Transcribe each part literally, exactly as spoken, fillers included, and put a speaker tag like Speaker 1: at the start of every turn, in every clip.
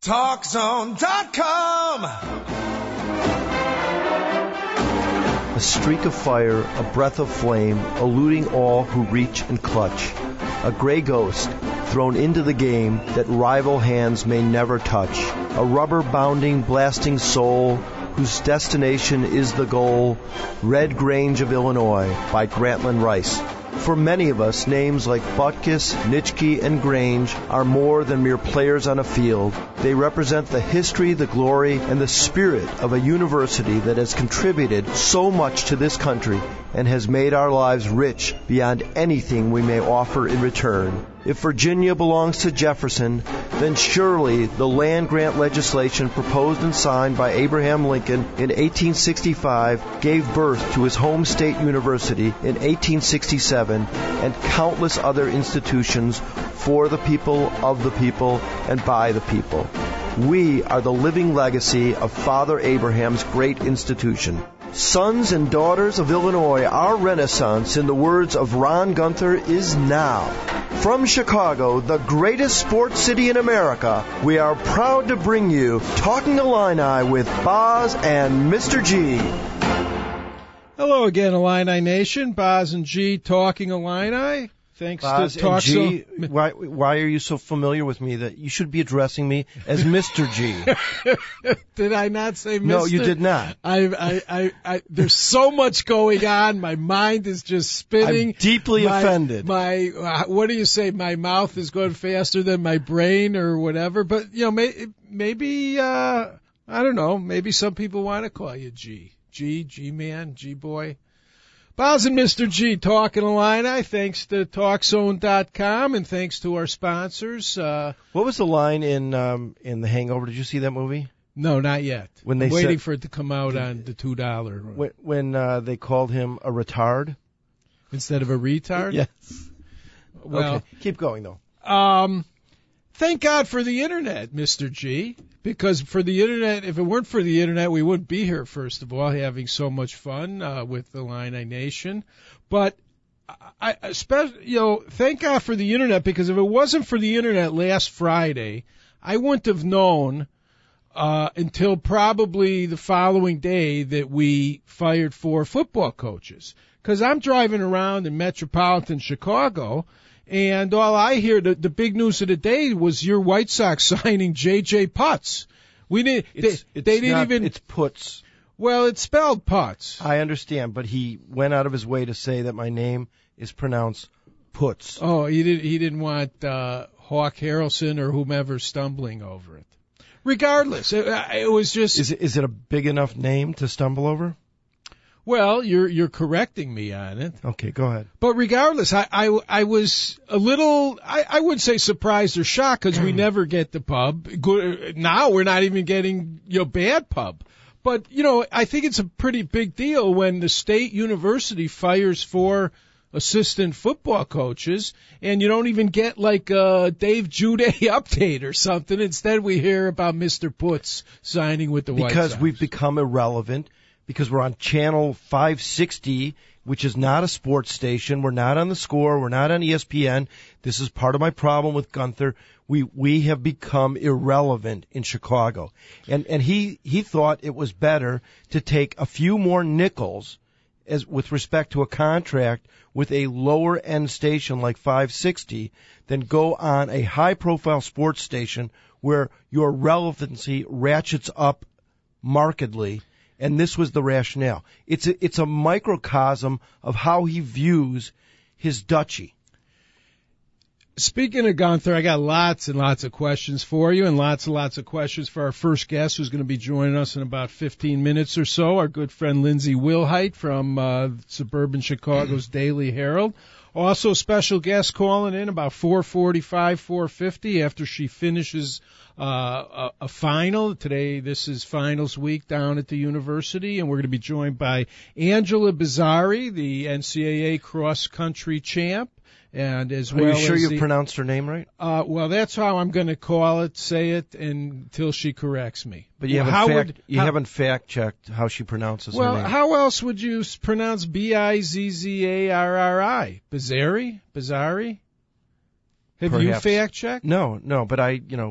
Speaker 1: talk zone dot com.
Speaker 2: A streak of fire, a breath of flame, eluding all who reach and clutch. A gray ghost thrown into the game that rival hands may never touch. A rubber-bounding, blasting soul whose destination is the goal. Red Grange of Illinois by Grantland Rice. For many of us, names like Butkus, Nitschke, and Grange are more than mere players on a field. They represent the history, the glory, and the spirit of a university that has contributed so much to this country and has made our lives rich beyond anything we may offer in return. If Virginia belongs to Jefferson, then surely the land grant legislation proposed and signed by Abraham Lincoln in eighteen sixty-five gave birth to his home state university in eighteen sixty-seven and countless other institutions for the people, of the people, and by the people. We are the living legacy of Father Abraham's great institution. Sons and daughters of Illinois, our renaissance, in the words of Ron Gunther, is now. From Chicago, the greatest sports city in America, we are proud to bring you Talking Illini with Boz and Mister G.
Speaker 3: Hello again, Illini Nation. Boz and G talking Illini. Thanks
Speaker 2: Boz
Speaker 3: to Talk
Speaker 2: G,
Speaker 3: So...
Speaker 2: why, why are you so familiar with me that you should be addressing me as Mister G?
Speaker 3: Did I not say Mister?
Speaker 2: No, you did not.
Speaker 3: I, I, I, I, there's so much going on. My mind is just spinning.
Speaker 2: I'm deeply
Speaker 3: my,
Speaker 2: offended.
Speaker 3: My, uh, what do you say? My mouth is going faster than my brain or whatever. But, you know, may, maybe, uh, I don't know, maybe some people want to call you G. G, G-man, G-boy. Boz and Mister G talking Illini, thanks to talk zone dot com and thanks to our sponsors. Uh,
Speaker 2: what was the line in um, in The Hangover? Did you see that movie?
Speaker 3: No, not yet.
Speaker 2: When they
Speaker 3: I'm waiting
Speaker 2: said,
Speaker 3: for it to come out on the two dollar.
Speaker 2: When, when uh, they called him a retard?
Speaker 3: Instead of a retard?
Speaker 2: Yes.
Speaker 3: Well,
Speaker 2: okay. Keep going, though.
Speaker 3: Um, thank God for the Internet, Mister G. Because for the Internet, if it weren't for the Internet, we wouldn't be here, first of all, having so much fun uh, with the Illini Nation. But, I, I you know, thank God for the Internet, because if it wasn't for the Internet last Friday, I wouldn't have known uh, until probably the following day that we fired four football coaches. Because I'm driving around in metropolitan Chicago, and all I hear, the, the big news of the day was your White Sox signing J J. Putz. We didn't.
Speaker 2: It's,
Speaker 3: they,
Speaker 2: it's
Speaker 3: they didn't
Speaker 2: not,
Speaker 3: even.
Speaker 2: It's Putz.
Speaker 3: Well, it's spelled Putz.
Speaker 2: I understand, but he went out of his way to say that my name is pronounced Putz.
Speaker 3: Oh, he didn't. He didn't want uh, Hawk Harrelson or whomever stumbling over it. Regardless, it, it was just.
Speaker 2: Is it, is it a big enough name to stumble over?
Speaker 3: Well, you're you're correcting me on it.
Speaker 2: Okay, go ahead.
Speaker 3: But regardless, I I, I was a little I, I wouldn't say surprised or shocked because we never get the pub. Good, now we're not even getting you know bad pub. But you know I think it's a pretty big deal when the state university fires four assistant football coaches and you don't even get like a Dave Juday update or something. Instead, we hear about Mister Putz signing with the White Sox.
Speaker 2: Because we've become irrelevant. Because we're on channel five sixty, which is not a sports station. We're not on The Score. We're not on E S P N. This is part of my problem with Gunther. We we have become irrelevant in Chicago. And and he, he thought it was better to take a few more nickels as with respect to a contract with a lower end station like five sixty than go on a high profile sports station where your relevancy ratchets up markedly. And this was the rationale. It's a, it's a microcosm of how he views his duchy.
Speaker 3: Speaking of Gunther, I got lots and lots of questions for you and lots and lots of questions for our first guest who's going to be joining us in about fifteen minutes or so, our good friend Lindsay Wilhite from uh, suburban Chicago's Daily Herald. Also, special guest calling in about four forty-five, four fifty after she finishes uh, a, a final. Today, this is finals week down at the university, and we're going to be joined by Angela Bizzarri, the N C double A cross-country champ. And as
Speaker 2: Are
Speaker 3: well
Speaker 2: you sure
Speaker 3: as
Speaker 2: you
Speaker 3: the,
Speaker 2: pronounced her name right?
Speaker 3: Uh, well, that's how I'm going to call it, say it, until she corrects me.
Speaker 2: But you
Speaker 3: well,
Speaker 2: haven't
Speaker 3: how
Speaker 2: fact,
Speaker 3: would,
Speaker 2: you
Speaker 3: how,
Speaker 2: haven't fact checked how she pronounces
Speaker 3: well,
Speaker 2: her name.
Speaker 3: how else would you pronounce B I Z Z A R R I? Bizzarri? Bizzarri? Have
Speaker 2: Perhaps.
Speaker 3: you fact checked?
Speaker 2: No, no, but I, you know,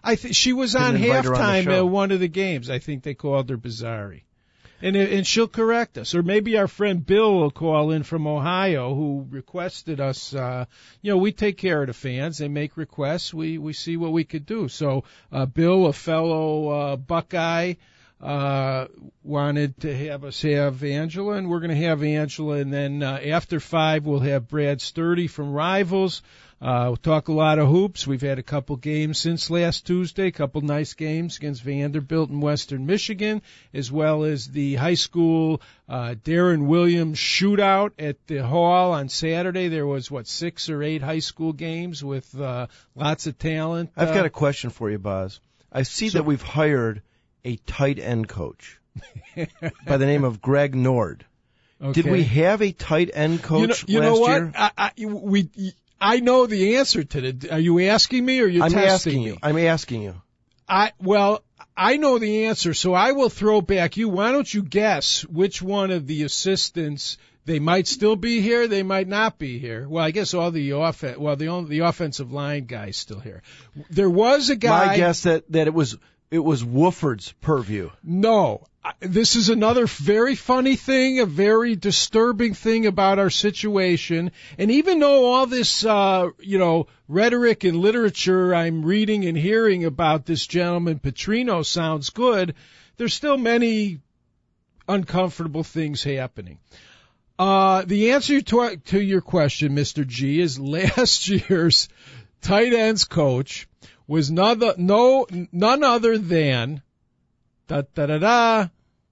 Speaker 3: I think she was on halftime at one of the games. I think they called her Bizzarri. And and she'll correct us. Or maybe our friend Bill will call in from Ohio who requested us. Uh, you know, we take care of the fans. They make requests. We, we see what we could do. So uh, Bill, a fellow uh, Buckeye, uh, wanted to have us have Angela, and we're going to have Angela. And then uh, after five, we'll have Brad Sturdy from Rivals. Uh, we'll talk a lot of hoops. We've had a couple games since last Tuesday, a couple nice games against Vanderbilt and Western Michigan, as well as the high school uh, Darren Williams shootout at the Hall on Saturday. There was, what, six or eight high school games with uh, lots of talent.
Speaker 2: I've
Speaker 3: uh,
Speaker 2: got a question for you, Boz. I see
Speaker 3: so,
Speaker 2: that we've hired a tight end coach by the name of Greg Nord.
Speaker 3: Okay.
Speaker 2: Did we have a tight end coach
Speaker 3: you know, you
Speaker 2: last
Speaker 3: know what?
Speaker 2: year?
Speaker 3: I, I, we... I know the answer to it. Are you asking me or are you
Speaker 2: I'm
Speaker 3: testing
Speaker 2: asking
Speaker 3: me?
Speaker 2: you. I'm asking you.
Speaker 3: I well, I know the answer, so I will throw back you. Why don't you guess which one of the assistants? They might still be here. They might not be here. Well, I guess all the off well the only, the offensive line guys still here. There was a guy.
Speaker 2: My guess that that it was it was Wooford's purview.
Speaker 3: No. This is another very funny thing, a very disturbing thing about our situation. And even though all this, uh, you know, rhetoric and literature I'm reading and hearing about this gentleman Petrino sounds good, there's still many uncomfortable things happening. Uh, the answer to, to your question, Mister G, is last year's tight ends coach was none, no, none other than Da, da, da, da.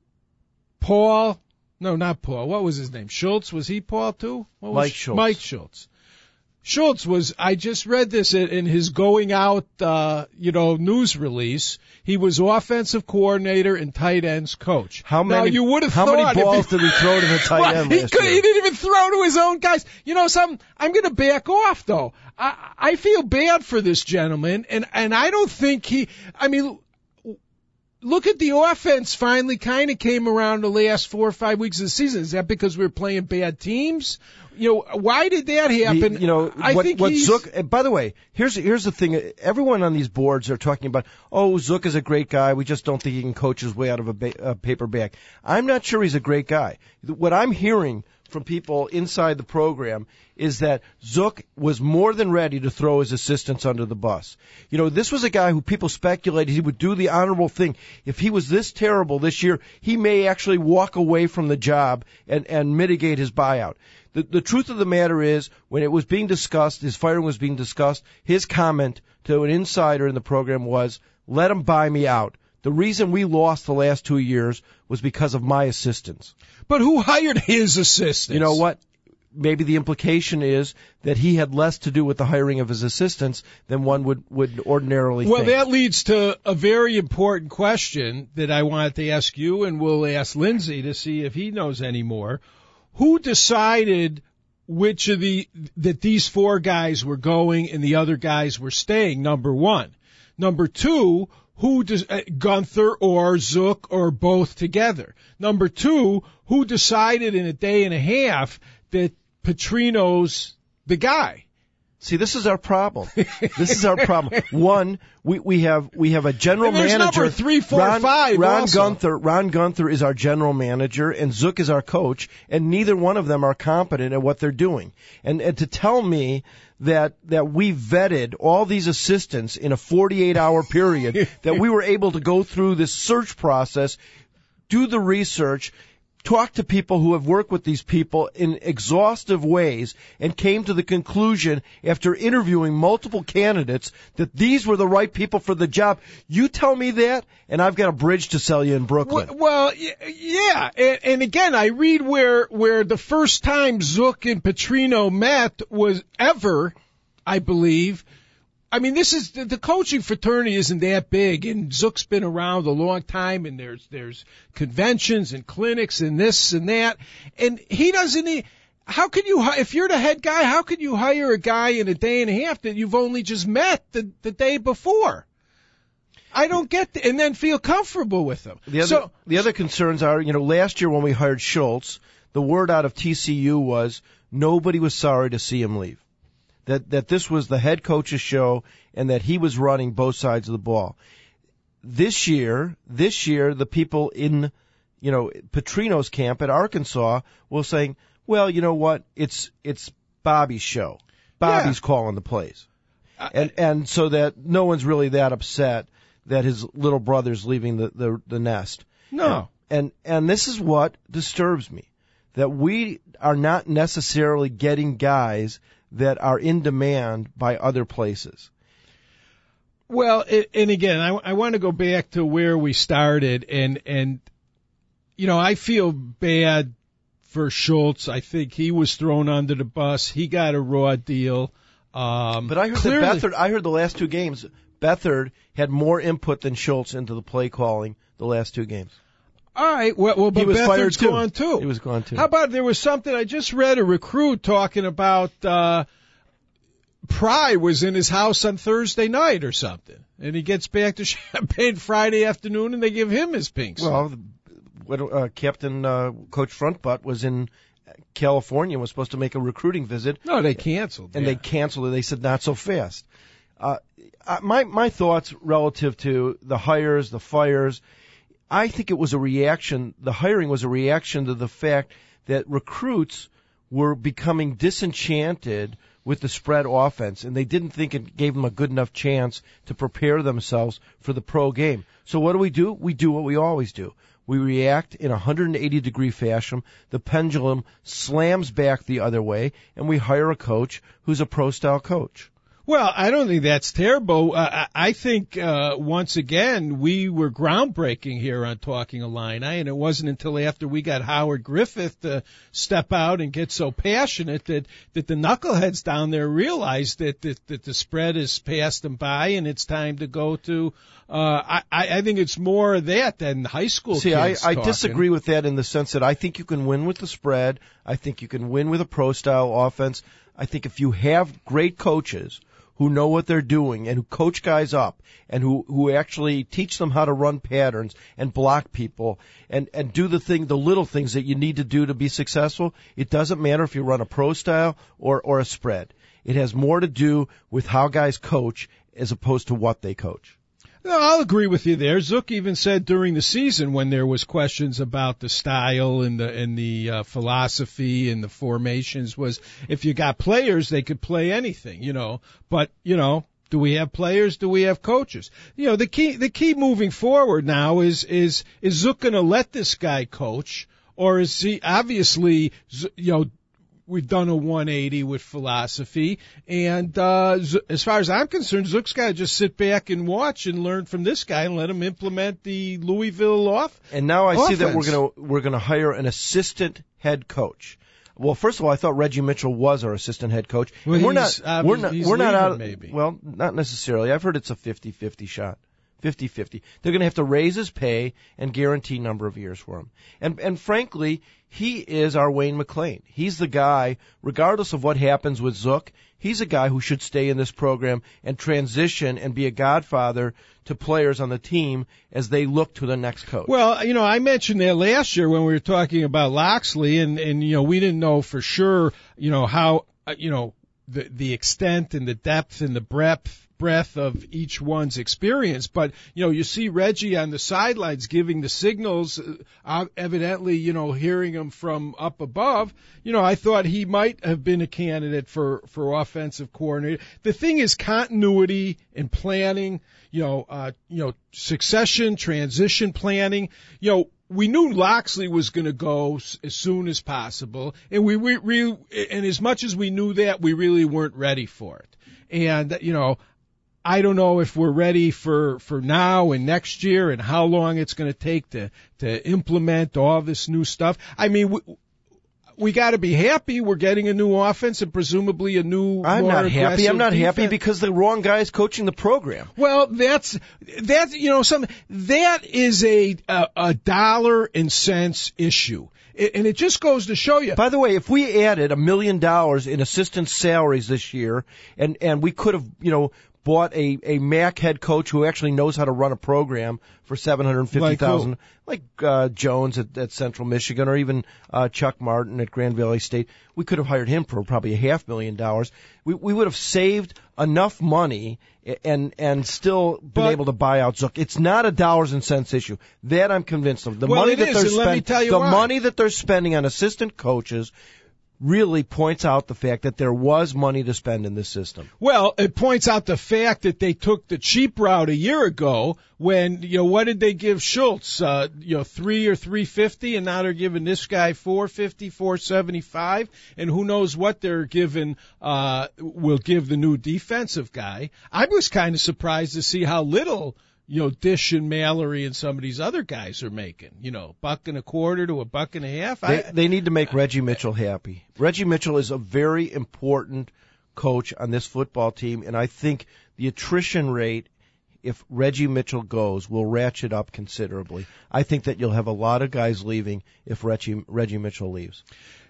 Speaker 3: Paul. No, not Paul. What was his name? Schultz. Was he Paul too? What was
Speaker 2: Mike Schultz.
Speaker 3: Mike Schultz. Schultz was, I just read this in, in his going out, uh, you know, news release. He was offensive coordinator and tight ends coach.
Speaker 2: How many,
Speaker 3: now, you would have
Speaker 2: how
Speaker 3: thought
Speaker 2: many balls
Speaker 3: he,
Speaker 2: did he throw to the tight
Speaker 3: well,
Speaker 2: end
Speaker 3: he,
Speaker 2: last
Speaker 3: could,
Speaker 2: year?
Speaker 3: he didn't even throw to his own guys. You know something? I'm going to back off, though. I, I feel bad for this gentleman, and, and I don't think he, I mean, look at the offense finally kind of came around the last four or five weeks of the season. Is that because we were playing bad teams? You know, why did that happen?
Speaker 2: The, you know,
Speaker 3: I
Speaker 2: what,
Speaker 3: think
Speaker 2: what
Speaker 3: he's...
Speaker 2: Zook, by the way, here's, here's the thing. Everyone on these boards are talking about, oh, Zook is a great guy. We just don't think he can coach his way out of a, ba- a paper bag. I'm not sure he's a great guy. What I'm hearing from people inside the program is that Zook was more than ready to throw his assistants under the bus. You know, this was a guy who people speculated he would do the honorable thing. If he was this terrible this year, he may actually walk away from the job and, and mitigate his buyout. The, the truth of the matter is, when it was being discussed, his firing was being discussed, his comment to an insider in the program was, let him buy me out. The reason we lost the last two years was because of my assistants.
Speaker 3: But who hired his assistants?
Speaker 2: You know what? Maybe the implication is that he had less to do with the hiring of his assistants than one would, would ordinarily
Speaker 3: well,
Speaker 2: think.
Speaker 3: Well, that leads to a very important question that I wanted to ask you, and we'll ask Lindsay to see if he knows any more. Who decided which of the that these four guys were going and the other guys were staying, number one? Number two, who does uh, Gunther or Zook or both together? Number two, who decided in a day and a half that Petrino's the guy?
Speaker 2: See, this is our problem. This is our problem. One, we, we have we have a general
Speaker 3: and there's
Speaker 2: manager.
Speaker 3: Number three, four,
Speaker 2: Ron,
Speaker 3: five.
Speaker 2: Ron
Speaker 3: also.
Speaker 2: Gunther. Ron Gunther is our general manager, and Zook is our coach, and neither one of them are competent at what they're doing. And and to tell me that that we vetted all these assistants in a forty-eight hour period, that we were able to go through this search process, do the research, talk to people who have worked with these people in exhaustive ways, and came to the conclusion after interviewing multiple candidates that these were the right people for the job. You tell me that, and I've got a bridge to sell you in Brooklyn.
Speaker 3: Well, yeah, and, and again, I read where where the first time Zook and Petrino met was ever, I believe. I mean, this is the coaching fraternity isn't that big, and Zook's been around a long time, and there's there's conventions and clinics and this and that, and he doesn't. Need, how can you, if you're the head guy, how can you hire a guy in a day and a half that you've only just met the the day before? I don't get the, and then feel comfortable with him.
Speaker 2: The other
Speaker 3: so,
Speaker 2: the other concerns are, you know, last year when we hired Schultz, the word out of T C U was nobody was sorry to see him leave. that, that this was the head coach's show and that he was running both sides of the ball. This year, this year, the people in, you know, Petrino's camp at Arkansas were saying, well, you know what, it's, it's Bobby's show. Bobby's yeah. calling the plays. And, and so that no one's really that upset that his little brother's leaving the, the, the nest.
Speaker 3: No.
Speaker 2: And, and, and this is what disturbs me, that we are not necessarily getting guys that are in demand by other places.
Speaker 3: Well, it, and again, I, I want to go back to where we started, and, and, you know, I feel bad for Schultz. I think he was thrown under the bus. He got a raw deal. Um,
Speaker 2: but I heard
Speaker 3: clearly,
Speaker 2: that Beathard, I heard the last two games, Beathard had more input than Schultz into the play calling the last two games.
Speaker 3: All right, well, well but
Speaker 2: he was
Speaker 3: Beathard's
Speaker 2: fired too.
Speaker 3: gone too.
Speaker 2: He was gone too.
Speaker 3: How about there was something, I just read a recruit talking about, uh, Pry was in his house on Thursday night or something, and he gets back to Champaign Friday afternoon, and they give him his pink slip.
Speaker 2: Well, uh, Captain uh, Coach Frontbutt was in California, was supposed to make a recruiting visit.
Speaker 3: No, they canceled.
Speaker 2: And
Speaker 3: yeah.
Speaker 2: they canceled it. They said not so fast. Uh, my my thoughts relative to the hires, the fires, I think it was a reaction. The hiring was a reaction to the fact that recruits were becoming disenchanted with the spread offense, and they didn't think it gave them a good enough chance to prepare themselves for the pro game. So what do we do? We do what we always do. We react in a one hundred eighty degree fashion. The pendulum slams back the other way, and we hire a coach who's a pro-style coach.
Speaker 3: Well, I don't think that's terrible. Uh, I think, uh, once again, we were groundbreaking here on Talking Illini, and it wasn't until after we got Howard Griffith to step out and get so passionate that, that the knuckleheads down there realized that, that, that the spread has passed them by and it's time to go to, uh, I, I think it's more of that than high school
Speaker 2: See,
Speaker 3: kids
Speaker 2: I, I
Speaker 3: talking.
Speaker 2: disagree with that in the sense that I think you can win with the spread. I think you can win with a pro-style offense. I think if you have great coaches who know what they're doing and who coach guys up and who, who actually teach them how to run patterns and block people and, and do the thing, the little things that you need to do to be successful. It doesn't matter if you run a pro style or, or a spread. It has more to do with how guys coach as opposed to what they coach.
Speaker 3: No, I'll agree with you there. Zook even said during the season when there was questions about the style and the and the uh, philosophy and the formations was if you got players, they could play anything, you know. But, you know, do we have players? Do we have coaches? You know, the key the key moving forward now is is is Zook going to let this guy coach, or is he obviously, you know, we've done a one eighty with philosophy, and uh, as far as I'm concerned, Zook's got to just sit back and watch and learn from this guy and let him implement the Louisville off.
Speaker 2: And now I
Speaker 3: offense.
Speaker 2: see that we're going to we're going to hire an assistant head coach. Well, first of all, I thought Reggie Mitchell was our assistant head coach.
Speaker 3: Well,
Speaker 2: and we're
Speaker 3: he's,
Speaker 2: not
Speaker 3: uh,
Speaker 2: we're not
Speaker 3: he's
Speaker 2: we're not
Speaker 3: leaving,
Speaker 2: out.
Speaker 3: Maybe.
Speaker 2: Well, not necessarily. I've heard it's a fifty-fifty shot. fifty-fifty. They're going to have to raise his pay and guarantee number of years for him. And and frankly, he is our Wayne McClain. He's the guy, regardless of what happens with Zook, he's a guy who should stay in this program and transition and be a godfather to players on the team as they look to the next coach.
Speaker 3: Well, you know, I mentioned that last year when we were talking about Loxley, and, and you know, we didn't know for sure, you know, how, uh, you know, the the extent and the depth and the breadth breadth of each one's experience, but you know, you see Reggie on the sidelines giving the signals, uh, evidently, you know, hearing them from up above. You know, I thought he might have been a candidate for for offensive coordinator. The thing is continuity and planning. You know, uh, you know, succession, transition planning. You know, we knew Loxley was going to go as soon as possible, and we, we, we, and as much as we knew that, we really weren't ready for it. And you know, I don't know if we're ready for, for now and next year and how long it's going to take to, to implement all this new stuff. I mean, we, we got to be happy we're getting a new offense and presumably a new,
Speaker 2: I'm
Speaker 3: more
Speaker 2: not happy. I'm not
Speaker 3: defense.
Speaker 2: happy because the wrong guy is coaching the program.
Speaker 3: Well, that's, that's, you know, some, that is a, a, a dollar and cents issue. And it just goes to show you.
Speaker 2: By the way, if we added a million dollars in assistant salaries this year, and, and we could have, you know, bought a, a M A C head coach who actually knows how to run a program for seven hundred fifty thousand dollars, like, like uh, Jones at, at Central Michigan, or even uh, Chuck Martin at Grand Valley State. We could have hired him for probably a half million dollars. We, we would have saved enough money and and still been
Speaker 3: but,
Speaker 2: able to buy out Zook. It's not a dollars and cents issue. That I'm convinced of. The
Speaker 3: well,
Speaker 2: money
Speaker 3: it
Speaker 2: that
Speaker 3: is,
Speaker 2: they're
Speaker 3: and let me
Speaker 2: spending,
Speaker 3: tell you
Speaker 2: the
Speaker 3: why.
Speaker 2: money that they're spending on assistant coaches really points out the fact that there was money to spend in this system.
Speaker 3: Well, it points out the fact that they took the cheap route a year ago when, you know, what did they give Schultz? Uh, you know, three or three fifty, and now they're giving this guy four fifty, four seventy-five, and who knows what they're giving, uh, will give the new defensive guy. I was kind of surprised to see how little, you know, Dish and Mallory and some of these other guys are making, you know, buck and a quarter to a buck and a half.
Speaker 2: They,
Speaker 3: I,
Speaker 2: they need to make Reggie Mitchell happy. Reggie Mitchell is a very important coach on this football team, and I think the attrition rate, if Reggie Mitchell goes, will ratchet up considerably. I think that you'll have a lot of guys leaving if Reggie, Reggie Mitchell leaves.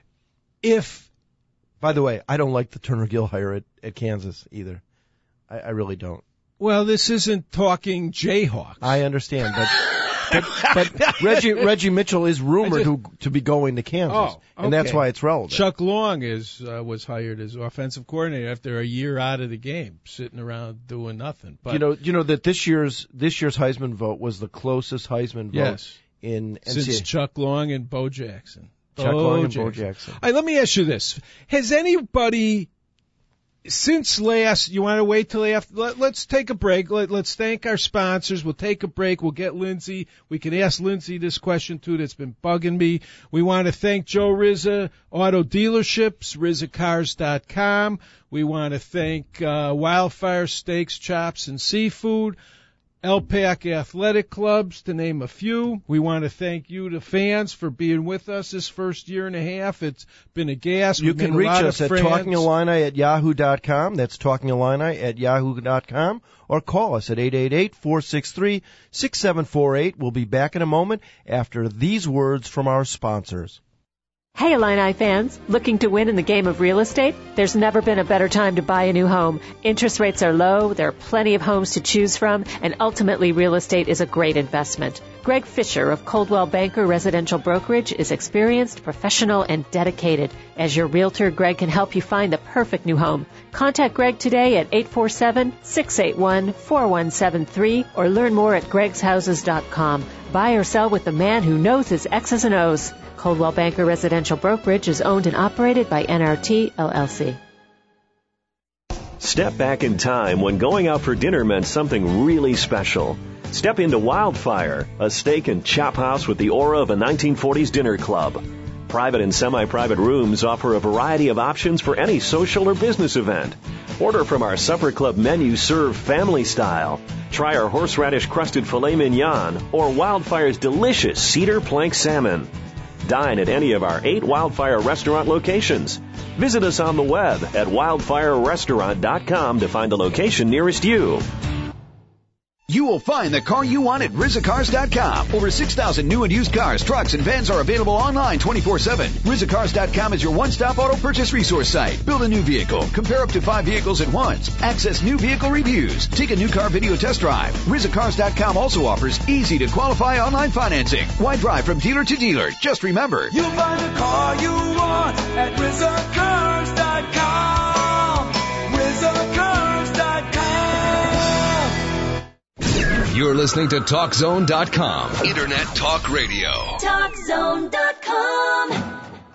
Speaker 3: If,
Speaker 2: by the way, I don't like the Turner Gill hire at, at Kansas either. I, I really don't.
Speaker 3: Well, this isn't talking Jayhawks.
Speaker 2: I understand, but but, but Reggie Reggie Mitchell is rumored
Speaker 3: just,
Speaker 2: to to be going to Kansas,
Speaker 3: oh, okay.
Speaker 2: and that's why it's relevant.
Speaker 3: Chuck Long is uh, was hired as offensive coordinator after a year out of the game, sitting around doing nothing. But
Speaker 2: you know, you know that this year's this year's Heisman vote was the closest Heisman vote
Speaker 3: yes,
Speaker 2: in N C double A.
Speaker 3: since Chuck Long and Bo Jackson.
Speaker 2: Chuck
Speaker 3: Bo
Speaker 2: Long and
Speaker 3: Jackson.
Speaker 2: Bo Jackson.
Speaker 3: All right, let me ask you this: has anybody since last, you want to wait till after, let, let's take a break. Let, let's thank our sponsors. We'll take a break. We'll get Lindsay. We can ask Lindsay this question too that's been bugging me. We want to thank Joe Rizza Auto Dealerships, rizza cars dot com. We want to thank uh, Wildfire Steaks, Chops, and Seafood. L PAC Athletic Clubs, to name a few. We want to thank you, the fans, for being with us this first year and a half. It's been a gas.
Speaker 2: You
Speaker 3: We've
Speaker 2: can
Speaker 3: made a
Speaker 2: reach
Speaker 3: lot
Speaker 2: us
Speaker 3: of
Speaker 2: at
Speaker 3: friends.
Speaker 2: Talking Illini at yahoo dot com. That's Talking Illini at yahoo dot com. Or call us at eight eight eight, four six three, six seven four eight. We'll be back in a moment after these words from our sponsors.
Speaker 4: Hey Illini fans, looking to win in the game of real estate? There's never been a better time to buy a new home. Interest rates are low, there are plenty of homes to choose from, and ultimately real estate is a great investment. Greg Fisher of Coldwell Banker Residential Brokerage is experienced, professional, and dedicated. As your realtor, Greg can help you find the perfect new home. Contact Greg today at eight four seven, six eight one, four one seven three or learn more at gregs houses dot com. Buy or sell with the man who knows his X's and O's. Coldwell Banker Residential Brokerage is owned and operated by N R T, L L C.
Speaker 5: Step back in time when going out for dinner meant something really special. Step into Wildfire, a steak and chop house with the aura of a nineteen forties dinner club. Private and semi-private rooms offer a variety of options for any social or business event. Order from our supper club menu served family style. Try our horseradish crusted filet mignon or Wildfire's delicious cedar plank salmon. Dine at any of our eight Wildfire restaurant locations. Visit us on the web at wildfire restaurant dot com to find the location nearest you.
Speaker 6: You will find the car you want at rizza cars dot com. Over six thousand new and used cars, trucks, and vans are available online twenty-four seven. rizza cars dot com is your one-stop auto purchase resource site. Build a new vehicle. Compare up to five vehicles at once. Access new vehicle reviews. Take a new car video test drive. rizza cars dot com also offers easy-to-qualify online financing. Why drive from dealer to dealer? Just remember,
Speaker 1: You'll find the car you want at rizza cars dot com. rizza cars dot com.
Speaker 7: You're listening to talk zone dot com. Internet talk radio.
Speaker 8: talk zone dot com.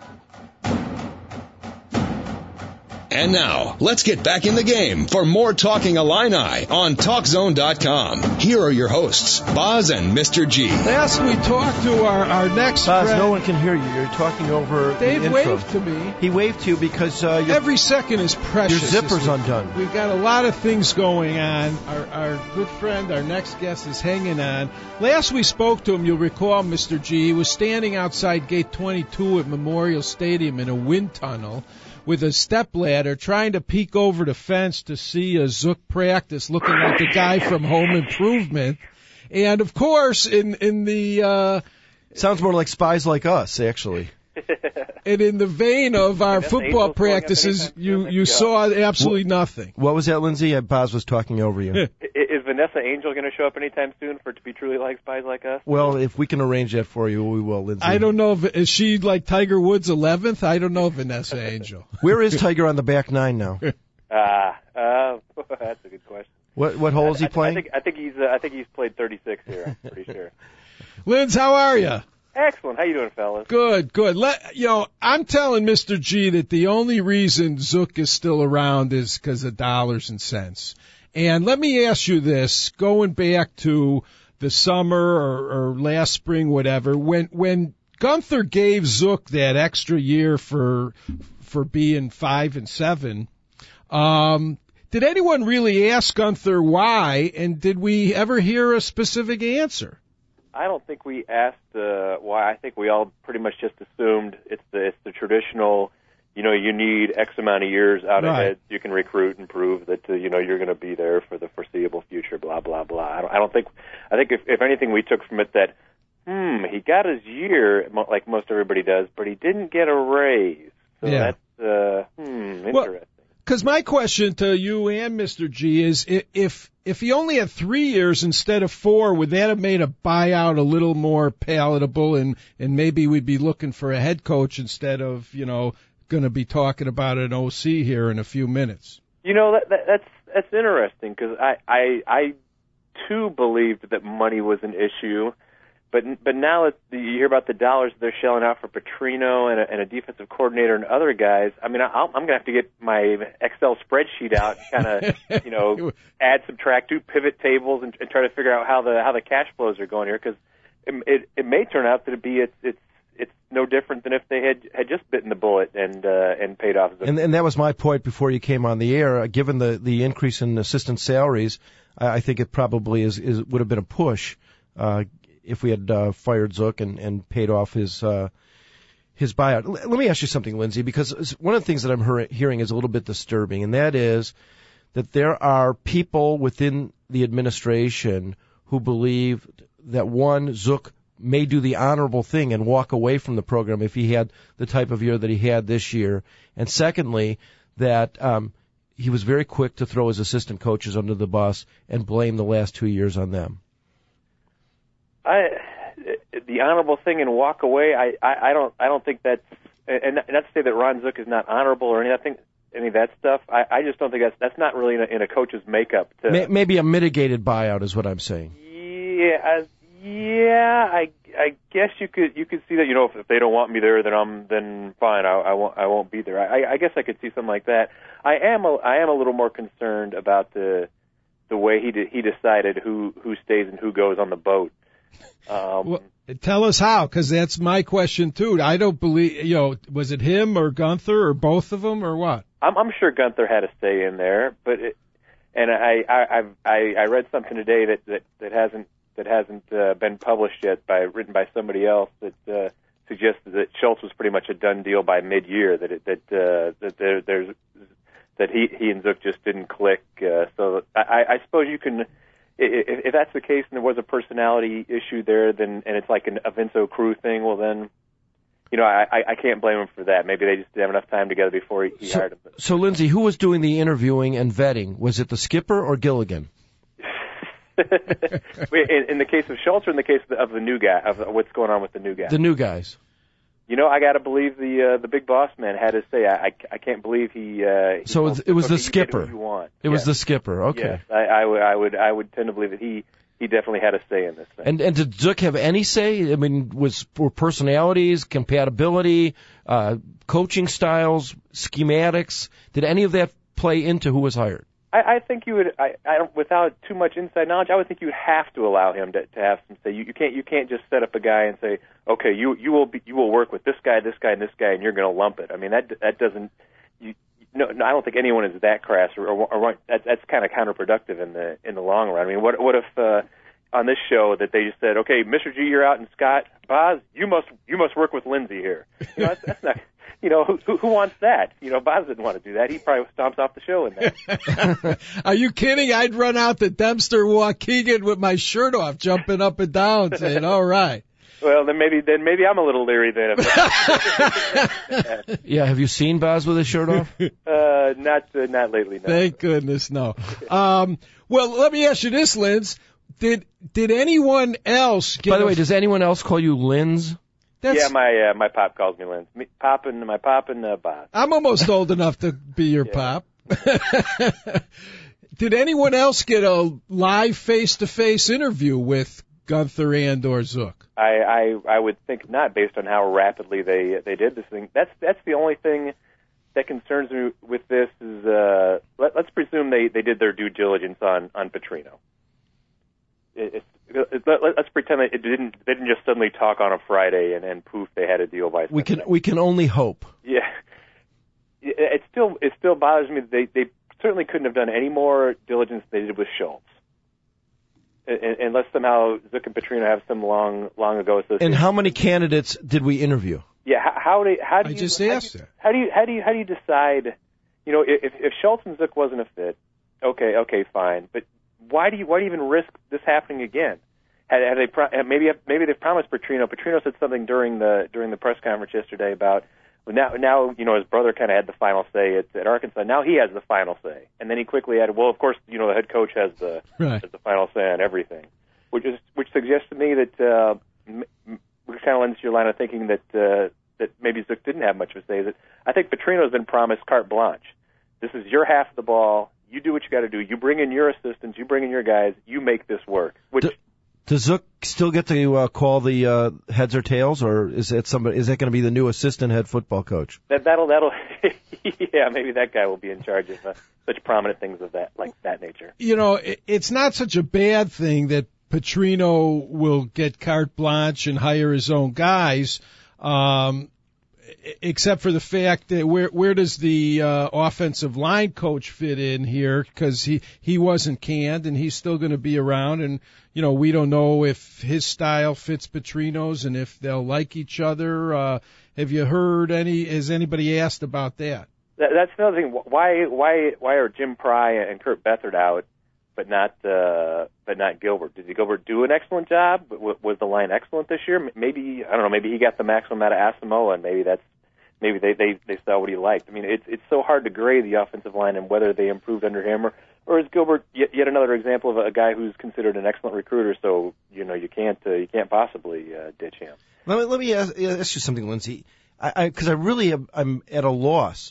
Speaker 7: And now, let's get back in the game for more Talking Illini on talk zone dot com. Here are your hosts, Boz and Mister G.
Speaker 3: Last we talked to our, our next
Speaker 2: Boz,
Speaker 3: friend.
Speaker 2: no one can hear you. You're talking over
Speaker 3: Dave
Speaker 2: the intro.
Speaker 3: waved to me.
Speaker 2: He waved to you because uh, your,
Speaker 3: Every second is precious.
Speaker 2: your zipper's
Speaker 3: This week.
Speaker 2: undone.
Speaker 3: We've got a lot of things going on. Our, our good friend, our next guest, is hanging on. Last we spoke to him, you'll recall, Mister G, he was standing outside gate twenty-two at Memorial Stadium in a wind tunnel with a stepladder trying to peek over the fence to see a Zook practice, looking like the guy from Home Improvement. And, of course, in, in the... Uh,
Speaker 2: Sounds more like Spies Like Us, actually.
Speaker 3: And in the vein of our
Speaker 9: Vanessa
Speaker 3: football
Speaker 9: Angel's going up
Speaker 3: practices,
Speaker 9: anytime
Speaker 3: you,
Speaker 9: soon?
Speaker 3: you
Speaker 9: Yeah.
Speaker 3: saw absolutely nothing.
Speaker 2: What was that, Lindsay? Uh, Boz was talking over you.
Speaker 9: I- Is Vanessa Angel going to show up anytime soon for it to be truly like spies like us?
Speaker 2: Well, if we can arrange that for you, we will, Lindsay.
Speaker 3: I don't know if is she like Tiger Woods eleventh. I don't know Vanessa Angel.
Speaker 2: Where is Tiger on the back nine now?
Speaker 9: Ah, uh, that's a good question.
Speaker 2: What what hole is he
Speaker 9: I, I,
Speaker 2: playing?
Speaker 9: I think I think he's uh, I think he's played thirty-six here. I'm pretty sure.
Speaker 3: Linz, how are you?
Speaker 9: Excellent. How you doing, fellas?
Speaker 3: Good, good. Let you know, I'm telling Mister G that the only reason Zook is still around is because of dollars and cents. And let me ask you this, going back to the summer or, or last spring, whatever, when when Gunther gave Zook that extra year for for being five and seven, um, did anyone really ask Gunther why, and did we ever hear a specific answer?
Speaker 9: I don't think we asked uh, why. I think we all pretty much just assumed it's the it's the traditional. You know, you need X amount of years out
Speaker 3: Right.
Speaker 9: ahead. You can recruit and prove that uh, you know you're going to be there for the foreseeable future. Blah blah blah. I don't, I don't think. I think if, if anything, we took from it that hmm, he got his year mo- like most everybody does, but he didn't get a raise. So
Speaker 3: Yeah.
Speaker 9: that's uh, hmm,
Speaker 3: Well,
Speaker 9: interesting.
Speaker 3: Because my question to you and Mister G is, i- if if he only had three years instead of four, would that have made a buyout a little more palatable, and and maybe we'd be looking for a head coach instead of, you know, going to be talking about an O C here in a few minutes?
Speaker 9: You know that, that that's that's interesting because I, I I too believed that money was an issue, but but now that you hear about the dollars they're shelling out for Petrino and a, and a defensive coordinator and other guys, I mean I, I'm going to have to get my Excel spreadsheet out and kind of you know add, subtract, do pivot tables and, and try to figure out how the how the cash flows are going here because it, it it may turn out that it be it's it's it's no different than if they had had just bitten the bullet and uh, and paid off.
Speaker 2: And, and that was my point before you came on the air. Uh, given the, the increase in assistant salaries, I, I think it probably is, is would have been a push uh, if we had uh, fired Zook and, and paid off his uh, his buyout. L- let me ask you something, Lindsay, because one of the things that I'm hear- hearing is a little bit disturbing, and that is that there are people within the administration who believe that, one, Zook may do the honorable thing and walk away from the program if he had the type of year that he had this year. And secondly, that um, he was very quick to throw his assistant coaches under the bus and blame the last two years on them.
Speaker 9: I the honorable thing and walk away. I, I, I don't I don't think that's and not to say that Ron Zook is not honorable or anything any of that stuff. I, I just don't think that's that's not really in a, in a coach's makeup. To,
Speaker 2: May, maybe a mitigated buyout is what I'm saying.
Speaker 9: Yeah, I, yeah. I I guess you could you could see that. You know, if, if they don't want me there, then I'm then fine. I, I won't I won't be there. I, I guess I could see something like that. I am a, I am a little more concerned about the the way he de- he decided who who stays and who goes on the boat. Um,
Speaker 3: Well, tell us how, because that's my question too. I don't believe, you know, was it him or Gunther or both of them or what?
Speaker 9: I'm, I'm sure Gunther had a say in there, but it, and I I I've, I I read something today that that, that hasn't that hasn't uh, been published yet by written by somebody else that uh, suggests that Schultz was pretty much a done deal by mid-year. That it, that uh, that there, there's that he he and Zook just didn't click. Uh, so I, I suppose you can. If, if that's the case and there was a personality issue there, then and it's like an, a Vince O'Crew thing, well then, you know, I, I can't blame him for that. Maybe they just didn't have enough time together before he, he
Speaker 2: so,
Speaker 9: hired him.
Speaker 2: So, Lindsay, who was doing the interviewing and vetting? Was it the skipper or Gilligan?
Speaker 9: in, in the case of Schultz or in the case of the, of the new guy, of what's going on with the new guy?
Speaker 2: The new guys.
Speaker 9: You know, I got to believe the uh, the big boss man had to say. I, I, I can't believe he. Uh, he
Speaker 2: so it was the skipper.
Speaker 9: You want.
Speaker 2: It
Speaker 9: yes.
Speaker 2: was the skipper. Okay.
Speaker 9: Yes, I, I, would, I would I would tend to believe that he he definitely had a say in this thing.
Speaker 2: And and did Zook have any say? I mean, was were personalities, compatibility, uh, coaching styles, schematics? Did any of that play into who was hired?
Speaker 9: I, I think you would. I, I don't. Without too much inside knowledge, I would think you would have to allow him to, to have some say. You, you can't. You can't just set up a guy and say, okay, you you will be, you will work with this guy, this guy, and this guy, and you're going to lump it. I mean, that that doesn't. You, no, no, I don't think anyone is that crass, or, or, or that, that's kind of counterproductive in the in the long run. I mean, what what if uh, on this show that they just said, okay, Mister G, you're out, and Scott, Boz, you must you must work with Lindsay here. You know, that's, that's not. You know, who, who wants that? You know, Boz didn't want to do that. He probably stomps off the show in that.
Speaker 3: Are you kidding? I'd run out to Dempster Waukegan with my shirt off, jumping up and down, saying, all right.
Speaker 9: Well, then maybe then maybe I'm a little leery then.
Speaker 2: Yeah, have you seen Boz with his shirt off?
Speaker 9: Uh, not uh, not lately. No.
Speaker 3: Thank goodness, no. Um, well, let me ask you this, Linz. Did did anyone else get
Speaker 2: By the
Speaker 3: a,
Speaker 2: way, does anyone else call you Linz?
Speaker 3: that's,
Speaker 9: Yeah, my uh, my pop calls me Lynn. Me, pop and my pop and uh, Boz.
Speaker 3: I'm almost old enough to be your
Speaker 9: Yeah.
Speaker 3: pop. Did anyone else get a live face-to-face interview with Gunther and or Zook?
Speaker 9: I, I I would think not, based on how rapidly they they did this thing. That's that's the only thing that concerns me with this is uh, let, let's presume they, they did their due diligence on on Petrino. It, it, it, let, let's pretend that it didn't they didn't just suddenly talk on a Friday and then poof they had a deal by
Speaker 2: We can
Speaker 9: Sunday.
Speaker 2: we can only hope.
Speaker 9: Yeah, it, it still it still bothers me. They they certainly couldn't have done any more diligence than they did with Schultz. Unless somehow Zook and Petrino have some long, long ago association.
Speaker 2: And how many candidates did we interview?
Speaker 9: Yeah, how, how do how do
Speaker 3: I
Speaker 9: you
Speaker 3: just
Speaker 9: how
Speaker 3: asked
Speaker 9: do you,
Speaker 3: that.
Speaker 9: how do you how do you how do you decide? You know, if if Schultz and Zook wasn't a fit, okay, okay, fine. But why do you why do you even risk this happening again? Had, had they pro- maybe maybe they've promised Petrino. Petrino said something during the during the press conference yesterday about. Well, now, now you know, his brother kind of had the final say at, at Arkansas. Now he has the final say, and then he quickly added, "Well, of course, you know, the head coach has the
Speaker 3: Right.
Speaker 9: has the final say on everything," which is which suggests to me that uh, m- m- which kind of lends to your line of thinking that uh, that maybe Zook didn't have much of a say. That I think Petrino's been promised carte blanche. This is your half of the ball. You do what you got to do. You bring in your assistants. You bring in your guys. You make this work. Which.
Speaker 2: D- Does Zook still get to uh, call the uh, heads or tails, or is it somebody? Is that going to be the new assistant head football coach?
Speaker 9: That that'll that'll yeah, maybe that guy will be in charge of uh, such prominent things of that like that nature.
Speaker 3: You know, it, it's not such a bad thing that Petrino will get carte blanche and hire his own guys, um, except for the fact that where where does the uh, offensive line coach fit in here? Because he he wasn't canned and he's still going to be around, and you know we don't know if his style fits Petrino's and if they'll like each other. Uh, have you heard any? Has anybody asked about that?
Speaker 9: that that's another thing. Why why why are Jim Pry and Kurt Beathard out, but not uh, but not Gilbert? Did Gilbert do an excellent job? Was the line excellent this year? Maybe I don't know. Maybe he got the maximum out of Asamoah, and maybe that's maybe they, they, they saw what he liked. I mean, it's it's so hard to grade the offensive line and whether they improved under him, or, or is Gilbert yet, yet another example of a guy who's considered an excellent recruiter? So you know you can't uh, you can't possibly uh, ditch him.
Speaker 2: Let me, let me ask, ask you something, Lindsay, because I, I, 'cause I really am, I'm at a loss.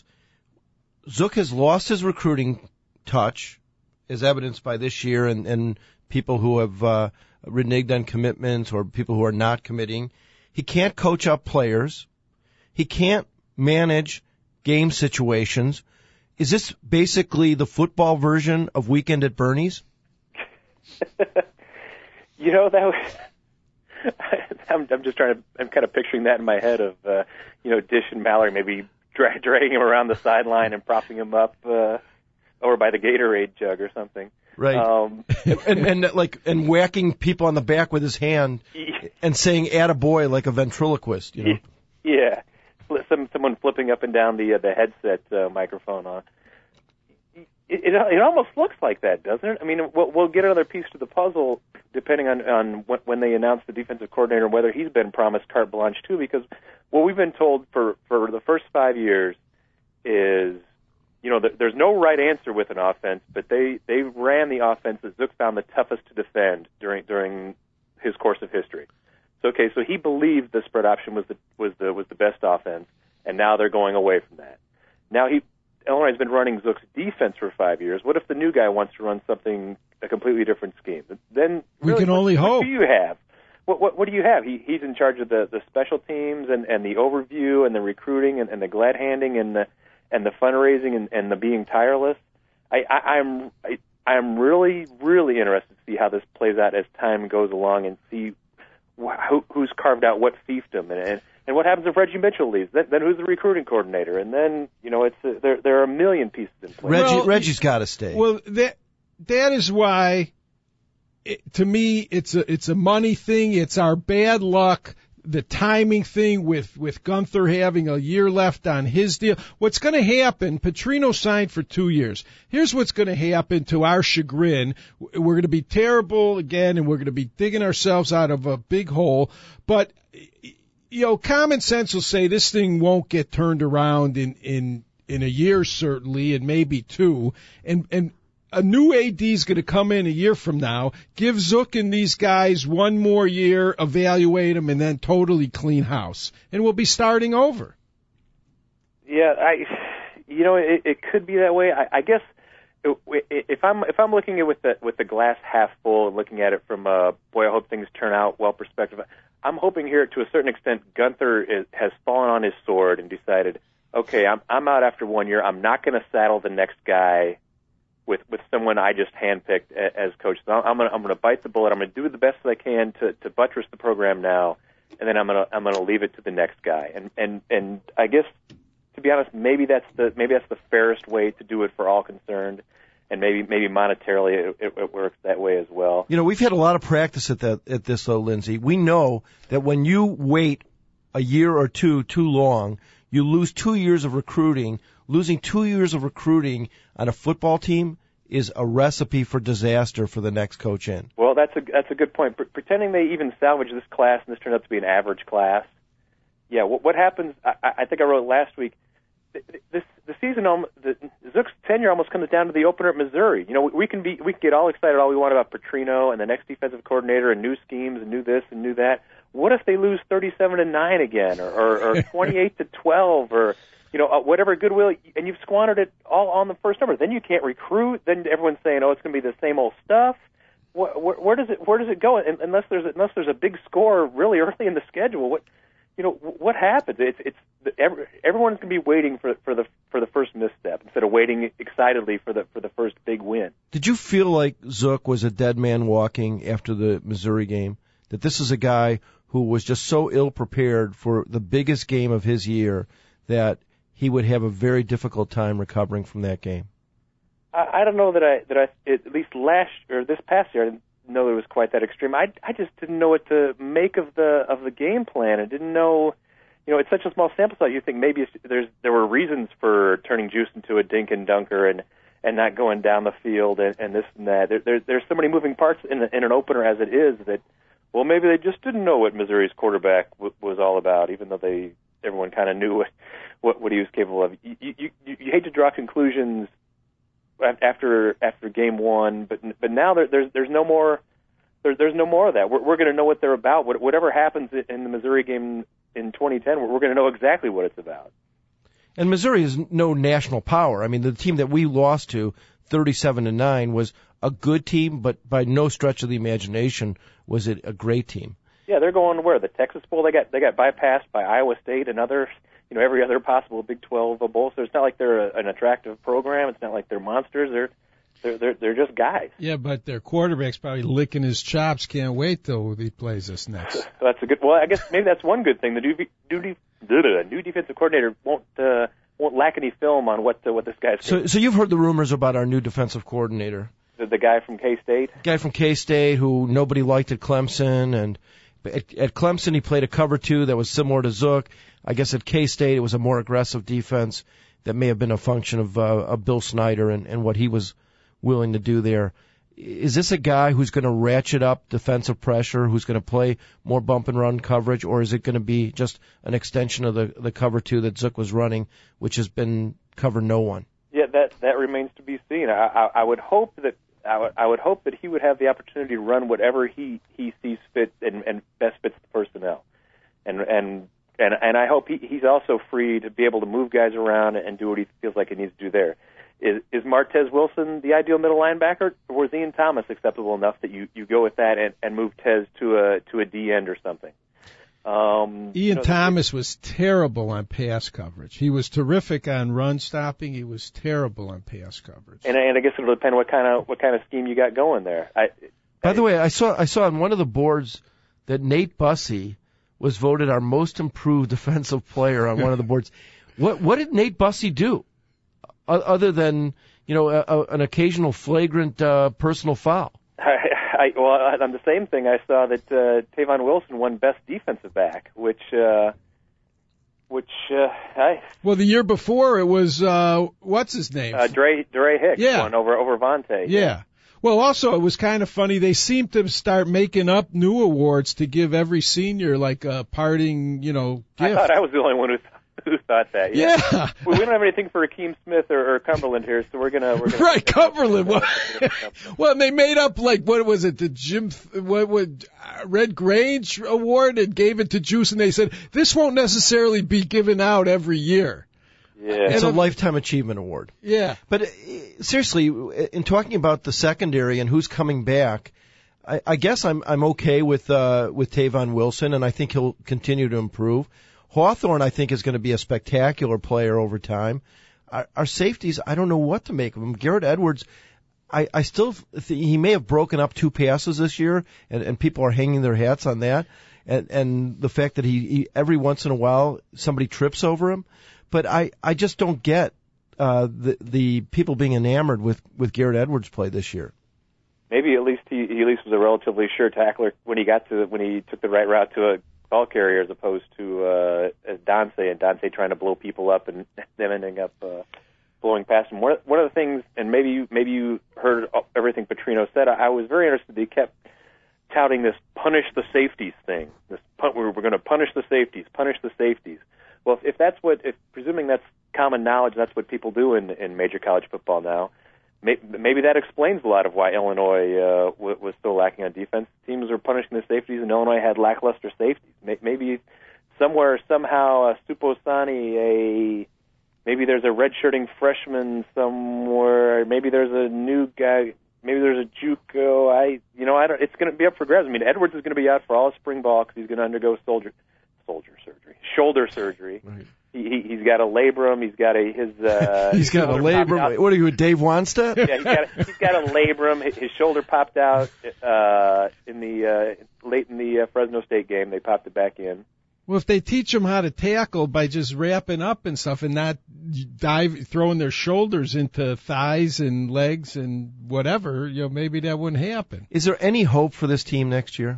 Speaker 2: Zook has lost his recruiting touch, as evidenced by this year, and, and people who have uh, reneged on commitments or people who are not committing. He can't coach up players. He can't manage game situations. Is this basically the football version of Weekend at Bernie's?
Speaker 9: You know, that was, I'm, I'm just trying to, I'm kind of picturing that in my head of, uh, you know, Dish and Mallory maybe dra- dragging him around the sideline and propping him up uh, over by the Gatorade jug or something.
Speaker 2: Right.
Speaker 9: Um,
Speaker 2: and, and like and whacking people on the back with his hand and saying "attaboy" like a ventriloquist, you know.
Speaker 9: Yeah. Some someone flipping up and down the uh, the headset uh, microphone on. It, it it almost looks like that, doesn't it? I mean, we'll, we'll get another piece to the puzzle depending on on when, when they announce the defensive coordinator, whether he's been promised carte blanche too. Because what we've been told for for the first five years is, you know, that there's no right answer with an offense, but they they ran the offense that Zook found the toughest to defend during during his course of history. So, okay, so he believed the spread option was the was the was the best offense, and now they're going away from that. Now he Illinois has been running Zook's defense for five years. What if the new guy wants to run something a completely different scheme? Then
Speaker 3: We
Speaker 9: really,
Speaker 3: can only
Speaker 9: what,
Speaker 3: hope.
Speaker 9: What do you have? What what, what do you have? He he's in charge of the, the special teams and, and the overview and the recruiting and, and the glad handing and the and the fundraising and, and the being tireless. I, I I'm I, I'm really really interested to see how this plays out as time goes along and see who, who's carved out what fiefdom and, and and what happens if Reggie Mitchell leaves? Then, then who's the recruiting coordinator? And then you know it's uh, there there are a million pieces in play.
Speaker 2: Reggie
Speaker 3: Well,
Speaker 2: Reggie's got to stay.
Speaker 3: Well, that that is why, it, to me, it's a it's a money thing. It's our bad luck the timing thing with, with Gunther having a year left on his deal. What's going to happen, Petrino signed for two years. Here's what's going to happen to our chagrin. We're going to be terrible again, and we're going to be digging ourselves out of a big hole. But, you know, common sense will say this thing won't get turned around in, in, in a year, certainly, and maybe two. And, and, a new A D is going to come in a year from now, give Zook and these guys one more year, evaluate them, and then totally clean house. And we'll be starting over.
Speaker 9: Yeah, I, you know, it, it could be that way. I, I guess if I'm if I'm looking at it with the with the glass half full and looking at it from a boy, I hope things turn out well perspective. I'm hoping here to a certain extent Gunther is, has fallen on his sword and decided, okay, I'm I'm out after one year. I'm not going to saddle the next guy with with someone I just handpicked as coach. So I'm gonna I'm gonna bite the bullet. I'm gonna do the best that I can to, to buttress the program now, and then I'm gonna I'm gonna leave it to the next guy. And and and I guess, to be honest, maybe that's the maybe that's the fairest way to do it for all concerned, and maybe maybe monetarily it, it, it works that way as well.
Speaker 2: You know, we've had a lot of practice at that at this though, Lindsey. We know that when you wait a year or two too long, you lose two years of recruiting. Losing two years of recruiting on a football team is a recipe for disaster for the next coach in.
Speaker 9: Well, that's a that's a good point. Pre- pretending they even salvage this class and this turned out to be an average class. Yeah, what, what happens? I, I think I wrote last week. This the season, the Zook's tenure almost comes down to the opener at Missouri. You know, we can be we can get all excited all we want about Petrino and the next defensive coordinator and new schemes and new this and new that. What if they lose thirty-seven to nine again, or, or, or twenty-eight to twelve, or you know, uh, whatever goodwill, and you've squandered it all on the first number. Then you can't recruit. Then everyone's saying, "Oh, it's going to be the same old stuff." Where, where, where does it Where does it go? And, unless there's unless there's a big score really early in the schedule, what you know what happens? It's it's the, every, everyone's going to be waiting for for the for the first misstep instead of waiting excitedly for the for the first big win.
Speaker 2: Did you feel like Zook was a dead man walking after the Missouri game? That this is a guy who was just so ill prepared for the biggest game of his year that he would have a very difficult time recovering from that game?
Speaker 9: I, I don't know that I that I at least last or this past year I didn't know it was quite that extreme. I I just didn't know what to make of the of the game plan. I didn't know, you know, it's such a small sample size. You think maybe it's, there's there were reasons for turning Juice into a dink and dunker and and not going down the field and, and this and that. There, there there's so many moving parts in the, in an opener as it is that, well, maybe they just didn't know what Missouri's quarterback w- was all about, even though they everyone kind of knew what, what what he was capable of. You, you, you, you hate to draw conclusions after after game one, but but now there, there's there's no more there, there's no more of that. We're, we're going to know what they're about. What, whatever happens in the Missouri game in twenty ten, we're, we're going to know exactly what it's about.
Speaker 2: And Missouri is no national power. I mean, the team that we lost to, thirty-seven to nine, was a good team, but by no stretch of the imagination was it a great team.
Speaker 9: Yeah, they're going where? The Texas Bowl. They got they got bypassed by Iowa State and other, you know, every other possible Big twelve bowl. So it's not like they're a, an attractive program. It's not like they're monsters. They're they're they're, they're just guys.
Speaker 3: Yeah, but their quarterback's probably licking his chops. Can't wait till he plays us next.
Speaker 9: That's a good. Well, I guess maybe that's one good thing. The new new, new defensive coordinator won't uh, won't lack any film on what uh, what this guy's.
Speaker 2: So so you've heard the rumors about our new defensive coordinator.
Speaker 9: The, the guy from K-State.
Speaker 2: Guy from K-State who nobody liked at Clemson, and at, at Clemson he played a cover two that was similar to Zook. I guess at K-State it was a more aggressive defense that may have been a function of, uh, of Bill Snyder and, and what he was willing to do there. Is this a guy who's going to ratchet up defensive pressure, who's going to play more bump and run coverage, or is it going to be just an extension of the, the cover two that Zook was running, which has been cover no one?
Speaker 9: Yeah, that that remains to be seen. I, I, I would hope that I would, I would hope that he would have the opportunity to run whatever he, he sees fit and, and best fits the personnel, and and and and I hope he, he's also free to be able to move guys around and do what he feels like he needs to do there. Is is Martez Wilson the ideal middle linebacker, or was Ian Thomas acceptable enough that you, you go with that and, and move Tez to a to a D end or something? Um,
Speaker 3: Ian
Speaker 9: you know,
Speaker 3: Thomas was terrible on pass coverage. He was terrific on run stopping. He was terrible on pass coverage.
Speaker 9: And, and I guess it'll depend what kind of what kind of scheme you got going there. I,
Speaker 2: By
Speaker 9: I,
Speaker 2: the way, I saw I saw on one of the boards that Nate Bussey was voted our most improved defensive player on one of the boards. What what did Nate Bussey do other than, you know, a, a, an occasional flagrant uh, personal foul?
Speaker 9: I, I, well, on the same thing, I saw that uh, Tavon Wilson won Best Defensive Back, which, uh, which uh, I.
Speaker 3: Well, the year before it was uh, what's his name?
Speaker 9: Uh, Dre Dre Hicks
Speaker 3: yeah.
Speaker 9: won over over Vontae.
Speaker 3: Yeah. Well, also it was kind of funny. They seemed to start making up new awards to give every senior like a parting, you know, gift.
Speaker 9: I thought I was the only one who. Who thought that? Yeah.
Speaker 3: yeah.
Speaker 9: Well, we don't have anything for Akeem Smith or, or Cumberland here, so we're gonna. We're gonna
Speaker 3: right, Cumberland. Well, well, they made up like what was it? The Jim what would uh, Red Grange Award and gave it to Juice, and they said this won't necessarily be given out every year.
Speaker 9: Yeah.
Speaker 2: It's
Speaker 3: and
Speaker 2: a Lifetime Achievement Award.
Speaker 3: Yeah.
Speaker 2: But uh, seriously, in talking about the secondary and who's coming back, I, I guess I'm I'm okay with uh, with Tavon Wilson, and I think he'll continue to improve. Hawthorne, I think, is going to be a spectacular player over time. Our, our safeties, I don't know what to make of them. Garrett Edwards, I, I still th- he may have broken up two passes this year, and, and people are hanging their hats on that. And, and the fact that he, he every once in a while somebody trips over him. But I, I just don't get uh, the the people being enamored with, with Garrett Edwards' play this year.
Speaker 9: Maybe at least he, he at least was a relatively sure tackler when he got to when he took the right route to a ball carrier as opposed to uh, Dante and Dante trying to blow people up and them ending up uh, blowing past him. One, one of the things, and maybe you, maybe you heard everything Petrino said, I, I was very interested. He kept touting this punish the safeties thing. This pun- we're, we're going to punish the safeties, punish the safeties. Well, if, if that's what, if presuming that's common knowledge, that's what people do in, in major college football now. Maybe that explains a lot of why Illinois uh, w- was still lacking on defense. Teams were punishing the safeties, and Illinois had lackluster safeties. Maybe somewhere, somehow, a Suposani, a maybe there's a redshirting freshman somewhere. Maybe there's a new guy. Maybe there's a JUCO. I, you know, I don't. It's going to be up for grabs. I mean, Edwards is going to be out for all of spring ball because he's going to undergo soldier, soldier surgery, shoulder surgery. Right. He, he's got a labrum. He's got a his. Uh,
Speaker 2: he's got a labrum. What are you, Dave Wanstead?
Speaker 9: Yeah, he's got a, he's got a labrum. His shoulder popped out uh, in the uh, late in the uh, Fresno State game. They popped it back in.
Speaker 3: Well, if they teach them how to tackle by just wrapping up and stuff, and not dive throwing their shoulders into thighs and legs and whatever, you know, maybe that wouldn't happen.
Speaker 2: Is there any hope for this team next year?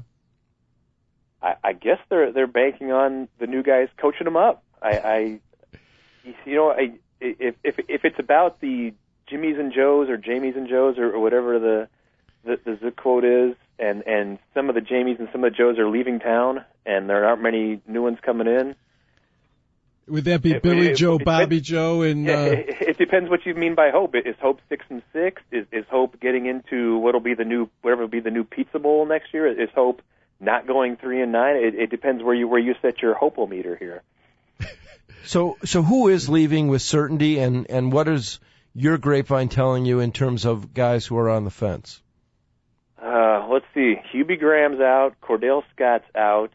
Speaker 9: I, I guess they're they're banking on the new guys coaching them up. I, I, you know, I, if if if it's about the Jimmys and Joes or Jamies and Joes or, or whatever the, the the zip quote is, and and some of the Jamies and some of the Joes are leaving town, and there aren't many new ones coming in.
Speaker 3: Would that be it, Billy it, Joe, it, Bobby it, Joe, and? Uh...
Speaker 9: It, it depends what you mean by hope. Is hope six and six? Is is hope getting into what'll be the new whatever will be the new Pizza Bowl next year? Is hope not going three and nine? It, it depends where you where you set your hope-o-meter here.
Speaker 2: So, so who is leaving with certainty, and, and what is your grapevine telling you in terms of guys who are on the fence?
Speaker 9: Uh, let's see. Hubie Graham's out. Cordell Scott's out.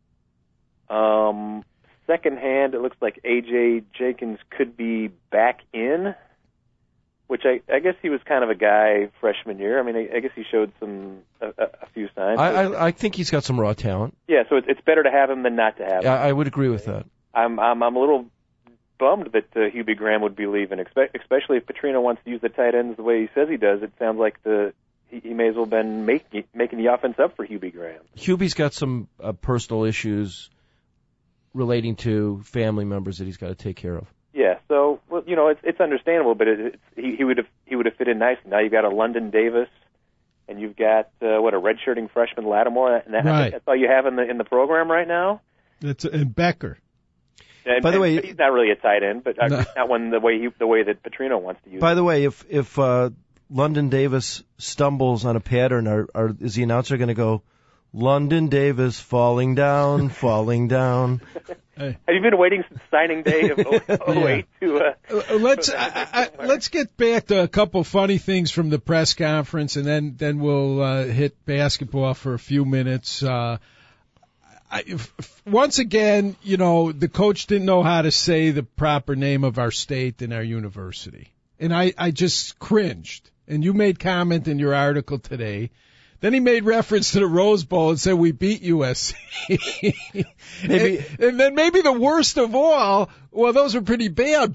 Speaker 9: Um, secondhand, it looks like A J Jenkins could be back in, which I, I guess he was kind of a guy freshman year. I mean, I, I guess he showed some a, a few signs.
Speaker 2: I, I, I think he's got some raw talent.
Speaker 9: Yeah, so it, it's better to have him than not to have him.
Speaker 2: Yeah, I would agree with that.
Speaker 9: I'm I'm I'm a little bummed that uh, Hubie Graham would be leaving, especially if Petrino wants to use the tight ends the way he says he does. It sounds like the he, he may as well have been make, making the offense up for Hubie Graham.
Speaker 2: Hubie's got some uh, personal issues relating to family members that he's got to take care of.
Speaker 9: Yeah, so well, you know, it's it's understandable, but it, it's, he he would have he would have fit in nicely. Now you've got a London Davis, and you've got uh, what a redshirting freshman Lattimore, and that,
Speaker 3: right.
Speaker 9: I think that's all you have in the in the program right now.
Speaker 3: It's and Becker.
Speaker 9: And,
Speaker 2: by the way,
Speaker 9: he's not really a tight end, but no. not one the way he, the way that Petrino wants to use.
Speaker 2: By
Speaker 9: it.
Speaker 2: the way, if if uh, London Davis stumbles on a pattern, are, are is the announcer going to go, London Davis falling down, falling down?
Speaker 9: Have you been waiting since signing day of oh eight yeah. to? Uh,
Speaker 3: uh, let's I, I, let's get back to a couple funny things from the press conference, and then then we'll uh, hit basketball for a few minutes. Uh, I, if, once again, you know, the coach didn't know how to say the proper name of our state and our university. And I, I just cringed. And you made comment in your article today. Then he made reference to the Rose Bowl and said we beat U S C. maybe, and, and then maybe the worst of all, well, those were pretty bad, but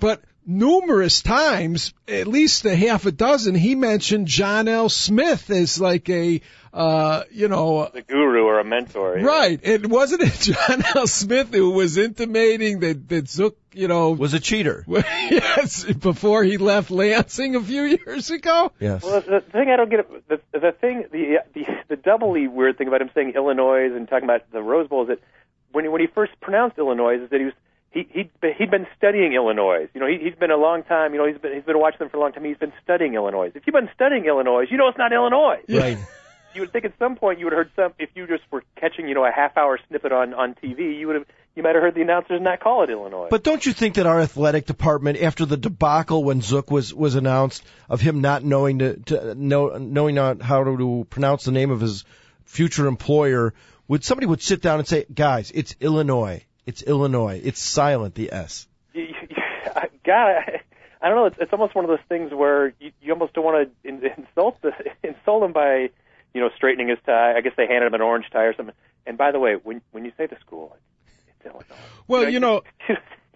Speaker 3: numerous times, at least a half a dozen, he mentioned John L. Smith as like a, uh, you know,
Speaker 9: the guru or a mentor. Yeah.
Speaker 3: Right. It wasn't it John L. Smith who was intimating that, that Zook, you know,
Speaker 2: was a cheater.
Speaker 3: Yes, before he left Lansing a few years ago.
Speaker 2: Yes.
Speaker 9: Well, the, the thing I don't get, the the thing, the the the doubly weird thing about him saying Illinois and talking about the Rose Bowl is that when he, when he first pronounced Illinois is that he was he he'd been, he'd been studying Illinois. You know, he, he's been a long time. You know, he's been he's been watching them for a long time. He's been studying Illinois. If you've been studying Illinois, you know it's not Illinois.
Speaker 2: Right.
Speaker 9: You would think at some point you would have heard some. If you just were catching, you know, a half-hour snippet on on T V, you would have you might have heard the announcers not call it Illinois.
Speaker 2: But don't you think that our athletic department, after the debacle when Zook was was announced of him not knowing to, to know knowing not how to pronounce the name of his future employer, would somebody would sit down and say, guys, it's Illinois, it's Illinois, it's silent, the S.
Speaker 9: You, you, God, I, I don't know. It's, it's almost one of those things where you, you almost don't want to in, insult the, insult him by, you know, straightening his tie. I guess they handed him an orange tie or something. And by the way, when when you say the school, it's Illinois.
Speaker 3: Well, you know,
Speaker 9: you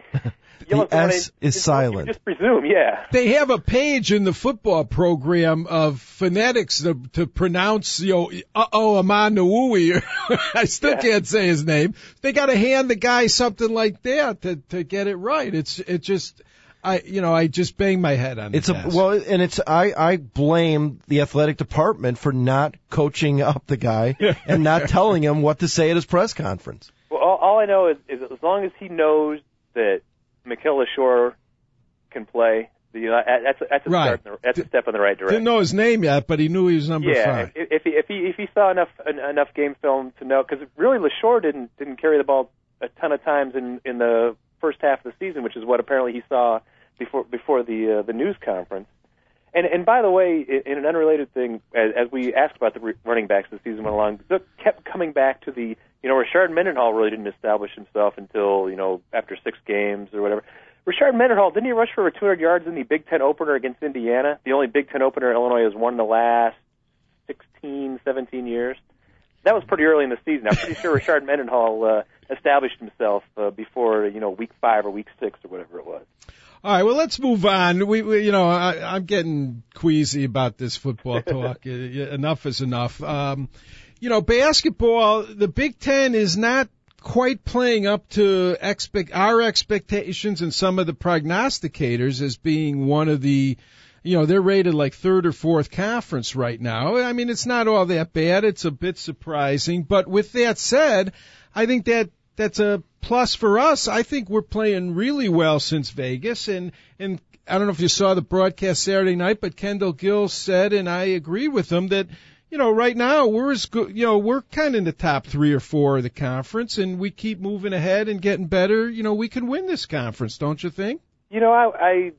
Speaker 2: the S
Speaker 9: to,
Speaker 2: is
Speaker 9: you,
Speaker 2: silent.
Speaker 9: You just presume, yeah.
Speaker 3: They have a page in the football program of phonetics to, to pronounce, you know, uh-oh, Amanuui. I still
Speaker 9: Yeah.
Speaker 3: can't say his name. They got to hand the guy something like that to, to get it right. It's, it just, I, you know, I just bang my head on
Speaker 2: It's
Speaker 3: the
Speaker 2: a
Speaker 3: desk.
Speaker 2: well, and it's I I blame the athletic department for not coaching up the guy and not telling him what to say at his press conference.
Speaker 9: Well, all, all I know is, is as long as he knows that Mikhail Shore can play, you know, that's a, that's a
Speaker 3: Right.
Speaker 9: start. In the, that's a step in the right direction.
Speaker 3: Didn't know his name yet, but he knew he was number
Speaker 9: yeah,
Speaker 3: five.
Speaker 9: if, if he if he if he saw enough en- enough game film to know, because really LaShore didn't didn't carry the ball a ton of times in in the first half of the season, which is what apparently he saw before before the uh, the news conference. And and by the way, in, in an unrelated thing, as, as we asked about the re- running backs as the season went along, Zook kept coming back to the, you know, Rashard Mendenhall really didn't establish himself until, you know, after six games or whatever. Rashard Mendenhall, didn't he rush for over two hundred yards in the Big Ten opener against Indiana? The only Big Ten opener Illinois has won in the last sixteen, seventeen years. That was pretty early in the season. I'm pretty sure Rashard Mendenhall uh, established himself uh, before, you know, week five or week six or whatever it was.
Speaker 3: All right, well, let's move on. We, we you know, I, I'm getting queasy about this football talk. Enough is enough. Um, you know, basketball, the Big Ten is not quite playing up to expect our expectations and some of the prognosticators as being one of the, you know, they're rated like third or fourth conference right now. I mean, it's not all that bad. It's a bit surprising. But with that said, I think that that's a plus for us. I think we're playing really well since Vegas. And, and I don't know if you saw the broadcast Saturday night, but Kendall Gill said, and I agree with him, that, you know, right now we're as good, you know, we're kind of in the top three or four of the conference, and we keep moving ahead and getting better. You know, we can win this conference, don't you think?
Speaker 9: You know, I I,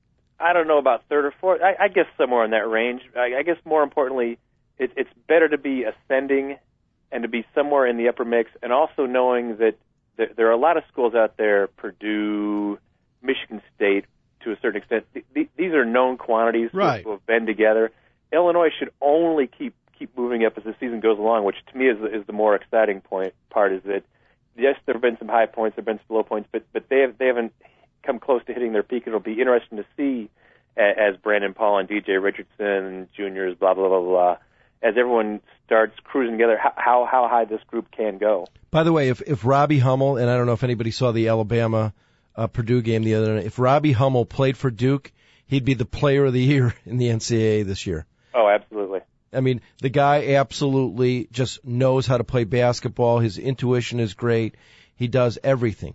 Speaker 9: I don't know about third or fourth. I, I guess somewhere in that range. I, I guess more importantly, it, it's better to be ascending and to be somewhere in the upper mix, and also knowing that there, there are a lot of schools out there, Purdue, Michigan State, to a certain extent. Th- these are known quantities
Speaker 3: Right.
Speaker 9: who have been together. Illinois should only keep keep moving up as the season goes along, which to me is is the more exciting point part. Is that yes, there have been some high points, there have been some low points, but but they have they haven't come close to hitting their peak. It'll be interesting to see as Brandon Paul and D J Richardson juniors, blah blah blah blah, as everyone starts cruising together, how how high this group can go.
Speaker 2: By the way, if if Robbie Hummel, and I don't know if anybody saw the Alabama uh, Purdue game the other night, if Robbie Hummel played for Duke, he'd be the player of the year in the N C double A this year.
Speaker 9: Oh, absolutely.
Speaker 2: I mean, the guy absolutely just knows how to play basketball. His intuition is great. He does everything.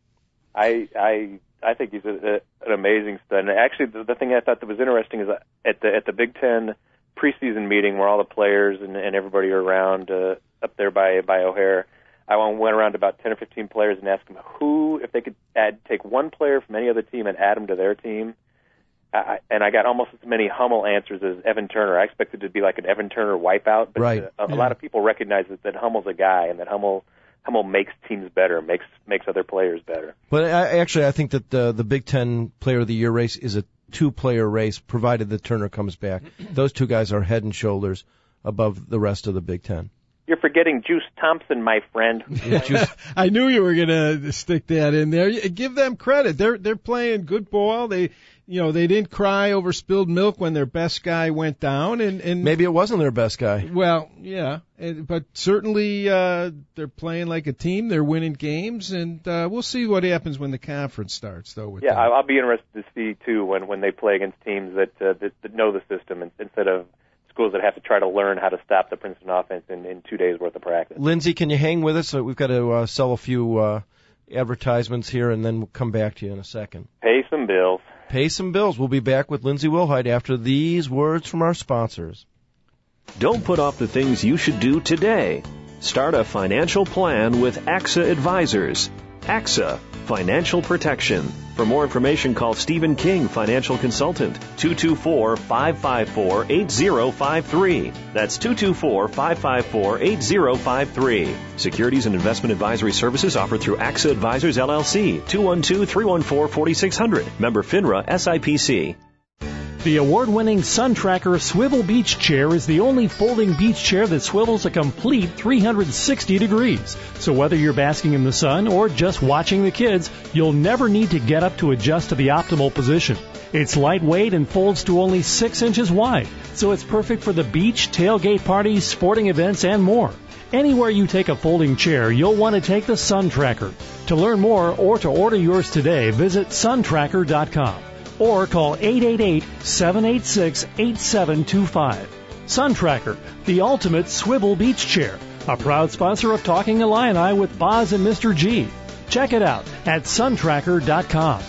Speaker 9: I I I think he's a, a, an amazing stud. And actually, the, the thing I thought that was interesting is that at the at the Big Ten preseason meeting where all the players and, and everybody are around uh, up there by by O'Hare, I went around to about ten or fifteen players and asked them who, if they could add take one player from any other team and add them to their team. I, and I got almost as many Hummel answers as Evan Turner. I expected it to be like an Evan Turner wipeout, but
Speaker 2: right.
Speaker 9: uh, a,
Speaker 3: yeah.
Speaker 9: a lot of people recognize that, that Hummel's a guy and that Hummel Hummel makes teams better, makes makes other players better.
Speaker 2: But I, actually, I think that the, the Big Ten Player of the Year race is a two-player race, provided that Turner comes back. Those two guys are head and shoulders above the rest of the Big Ten.
Speaker 9: You're forgetting Juice Thompson, my friend.
Speaker 3: I knew you were going to stick that in there. Give them credit. They're they're playing good ball. They, you know, they didn't cry over spilled milk when their best guy went down, and, and
Speaker 2: maybe it wasn't their best guy.
Speaker 3: Well, yeah, but certainly uh, they're playing like a team. They're winning games, and uh, we'll see what happens when the conference starts, though. With
Speaker 9: yeah,
Speaker 3: them.
Speaker 9: I'll be interested to see too when when they play against teams that uh, that, that know the system instead of schools that have to try to learn how to stop the Princeton offense in, in two days worth of practice.
Speaker 2: Lindsay, can you hang with us? We've got to uh, sell a few uh, advertisements here, and then we'll come back to you in a second.
Speaker 9: Pay some bills.
Speaker 2: Pay some bills. We'll be back with Lindsay Wilhite after these words from our sponsors.
Speaker 5: Don't put off the things you should do today. Start a financial plan with A X A Advisors. A X A, Financial Protection. For more information, call Stephen King, Financial Consultant, two two four, five five four, eight zero five three. That's two two four, five five four, eight zero five three. Securities and investment advisory services offered through A X A Advisors, L L C, two one two, three one four, four six zero zero. Member FINRA, S I P C.
Speaker 10: The award-winning Sun Tracker Swivel Beach Chair is the only folding beach chair that swivels a complete three hundred sixty degrees. So whether you're basking in the sun or just watching the kids, you'll never need to get up to adjust to the optimal position. It's lightweight and folds to only six inches wide, so it's perfect for the beach, tailgate parties, sporting events, and more. Anywhere you take a folding chair, you'll want to take the Sun Tracker. To learn more or to order yours today, visit sun tracker dot com. Or call eight eight eight, seven eight six, eight seven two five. Sun Tracker, the ultimate swivel beach chair. A proud sponsor of Talking Illini with Boz and Mister G. Check it out at sun tracker dot com.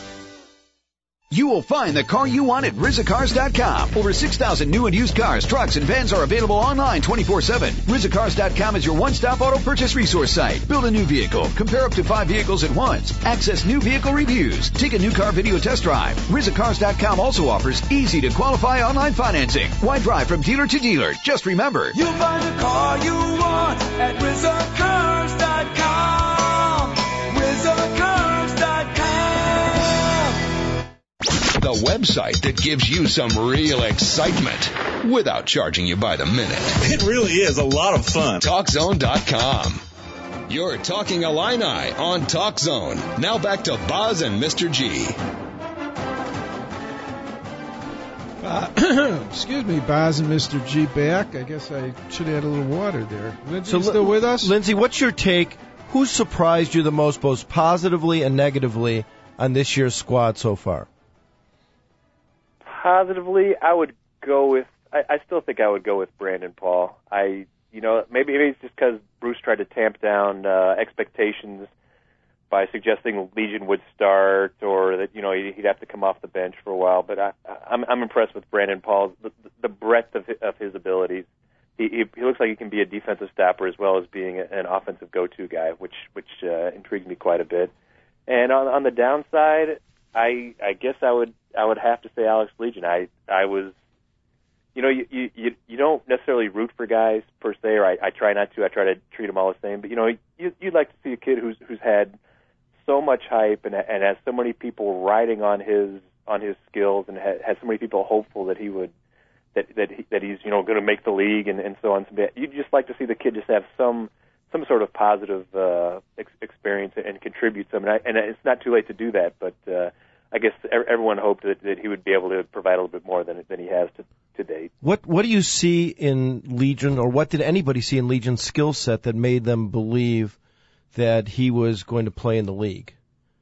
Speaker 6: You will find the car you want at rizza cars dot com. Over six thousand new and used cars, trucks, and vans are available online twenty-four seven. rizza cars dot com is your one-stop auto purchase resource site. Build a new vehicle. Compare up to five vehicles at once. Access new vehicle reviews. Take a new car video test drive. rizza cars dot com also offers easy-to-qualify online financing. Why drive from dealer to dealer? Just remember,
Speaker 1: You'll find the car you want at rizza cars dot com. rizza cars dot com.
Speaker 7: The website that gives you some real excitement without charging you by the minute.
Speaker 11: It really is a lot of fun.
Speaker 7: talk zone dot com. You're Talking Illini on Talk Zone. Now back to Boz and Mister G.
Speaker 3: Uh, excuse me, Boz and Mister G back. I guess I should add a little water there. Lindsay, so, still with us?
Speaker 2: Lindsay, what's your take? Who surprised you the most, both positively and negatively, on this year's squad so far?
Speaker 9: Positively, I would go with. I, I still think I would go with Brandon Paul. I, you know, maybe, maybe it's just because Bruce tried to tamp down uh, expectations by suggesting Legion would start, or that you know he'd have to come off the bench for a while. But I, I'm, I'm impressed with Brandon Paul, the, the breadth of, of his abilities. He, he, he looks like he can be a defensive stopper as well as being an offensive go-to guy, which which uh, intrigues me quite a bit. And on, on the downside, I I guess I would I would have to say Alex Legion. I I was, you know, you you you don't necessarily root for guys per se, or I, I try not to. I try to treat them all the same. But you know, you, you'd like to see a kid who's who's had so much hype and and has so many people riding on his on his skills, and has, has so many people hopeful that he would that that he, that he's you know going to make the league and and so on. You'd just like to see the kid just have some. some sort of positive uh, ex- experience and contribute some. And, I, and it's not too late to do that, but uh, I guess everyone hoped that, that he would be able to provide a little bit more than than he has to, to date.
Speaker 2: What What do you see in Legion, or what did anybody see in Legion's skill set that made them believe that he was going to play in the league?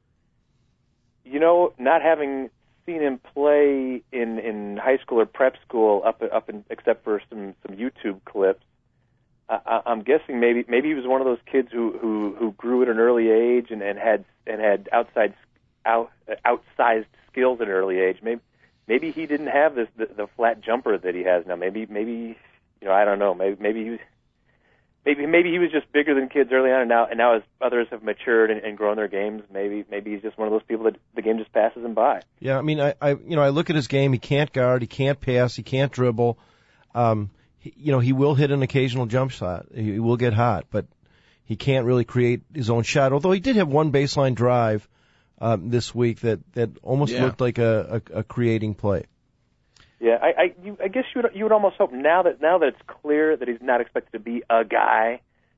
Speaker 9: You know, not having seen him play in, in high school or prep school, up up in, except for some, some YouTube clips, I, I'm guessing maybe maybe he was one of those kids who, who, who grew at an early age and, and had and had outside out, outsized skills at an early age. Maybe maybe he didn't have this the, the flat jumper that he has now. Maybe maybe you know I don't know. Maybe maybe he was maybe maybe he was just bigger than kids early on, and now and now as others have matured and, and grown their games, maybe maybe he's just one of those people that the game just passes him by.
Speaker 2: Yeah, I mean I, I you know I look at his game. He can't guard. He can't pass. He can't dribble. Um, You know, he will hit an occasional jump shot. He will get hot, but he can't really create his own shot. Although he did have one baseline drive um, this week that, that almost
Speaker 3: yeah.
Speaker 2: looked like a, a, a creating play.
Speaker 9: Yeah, I I, you, I guess you would you would almost hope now that now that it's clear that he's not expected to be a guy,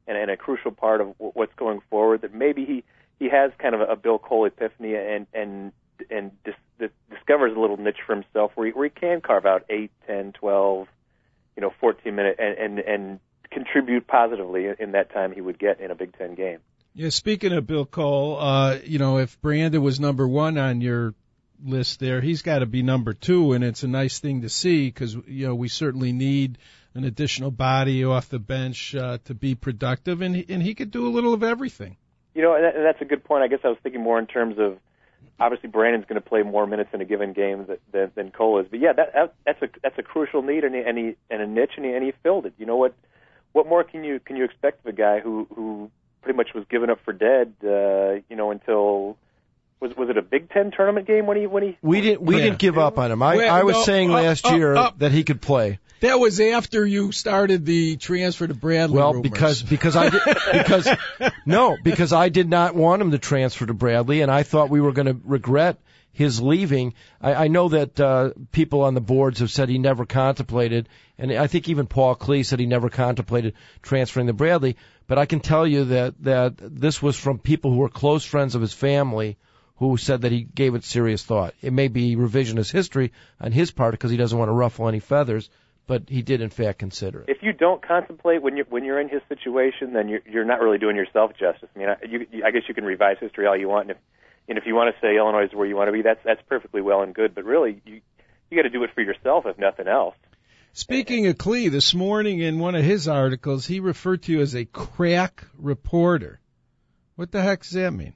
Speaker 9: and, and a crucial part of w- what's going forward. That maybe he, he has kind of a, a Bill Cole epiphany and and and dis, dis, discovers a little niche for himself where he, where he can carve out eight, ten, twelve, you know, fourteen minute and and, and contribute positively in that time he would get in a Big Ten game.
Speaker 3: Yeah, speaking of Bill Cole, uh, you know, if Brandon was number one on your list there, he's got to be number two, and it's a nice thing to see because, you know, we certainly need an additional body off the bench uh, to be productive, and he, and he could do a little of everything.
Speaker 9: You know, and, that, and that's a good point. I guess I was thinking more in terms of, obviously Brandon's going to play more minutes in a given game than, than, than Cole is, but yeah, that, that that's a that's a crucial need and, he, and, he, and a niche, and he, and he filled it. You know what? What more can you can you expect of a guy who who pretty much was given up for dead? Uh, you know, until. Was was it a Big Ten tournament game when he when he?
Speaker 2: We didn't we
Speaker 3: Yeah.
Speaker 2: didn't give up on him. I,
Speaker 3: Well,
Speaker 2: I was
Speaker 3: no,
Speaker 2: saying
Speaker 3: up,
Speaker 2: last
Speaker 3: up,
Speaker 2: year
Speaker 3: up.
Speaker 2: that he could play.
Speaker 3: That was after you started the transfer to Bradley
Speaker 2: Well,
Speaker 3: rumors.
Speaker 2: because because I did, because no because I did not want him to transfer to Bradley, and I thought we were going to regret his leaving. I, I know that uh, people on the boards have said he never contemplated, and I think even Paul Klee said he never contemplated transferring to Bradley. But I can tell you that that this was from people who were close friends of his family, who said that he gave it serious thought. It may be revisionist history on his part because he doesn't want to ruffle any feathers, but he did in fact consider it.
Speaker 9: If you don't contemplate when you're when you're in his situation, then you're you're not really doing yourself justice. I mean, I, you, you, I guess you can revise history all you want, and if and if you want to say Illinois is where you want to be, that's that's perfectly well and good. But really, you you got to do it for yourself, if nothing else.
Speaker 3: Speaking of Klee, this morning in one of his articles, he referred to you as a crack reporter. What the heck does that mean?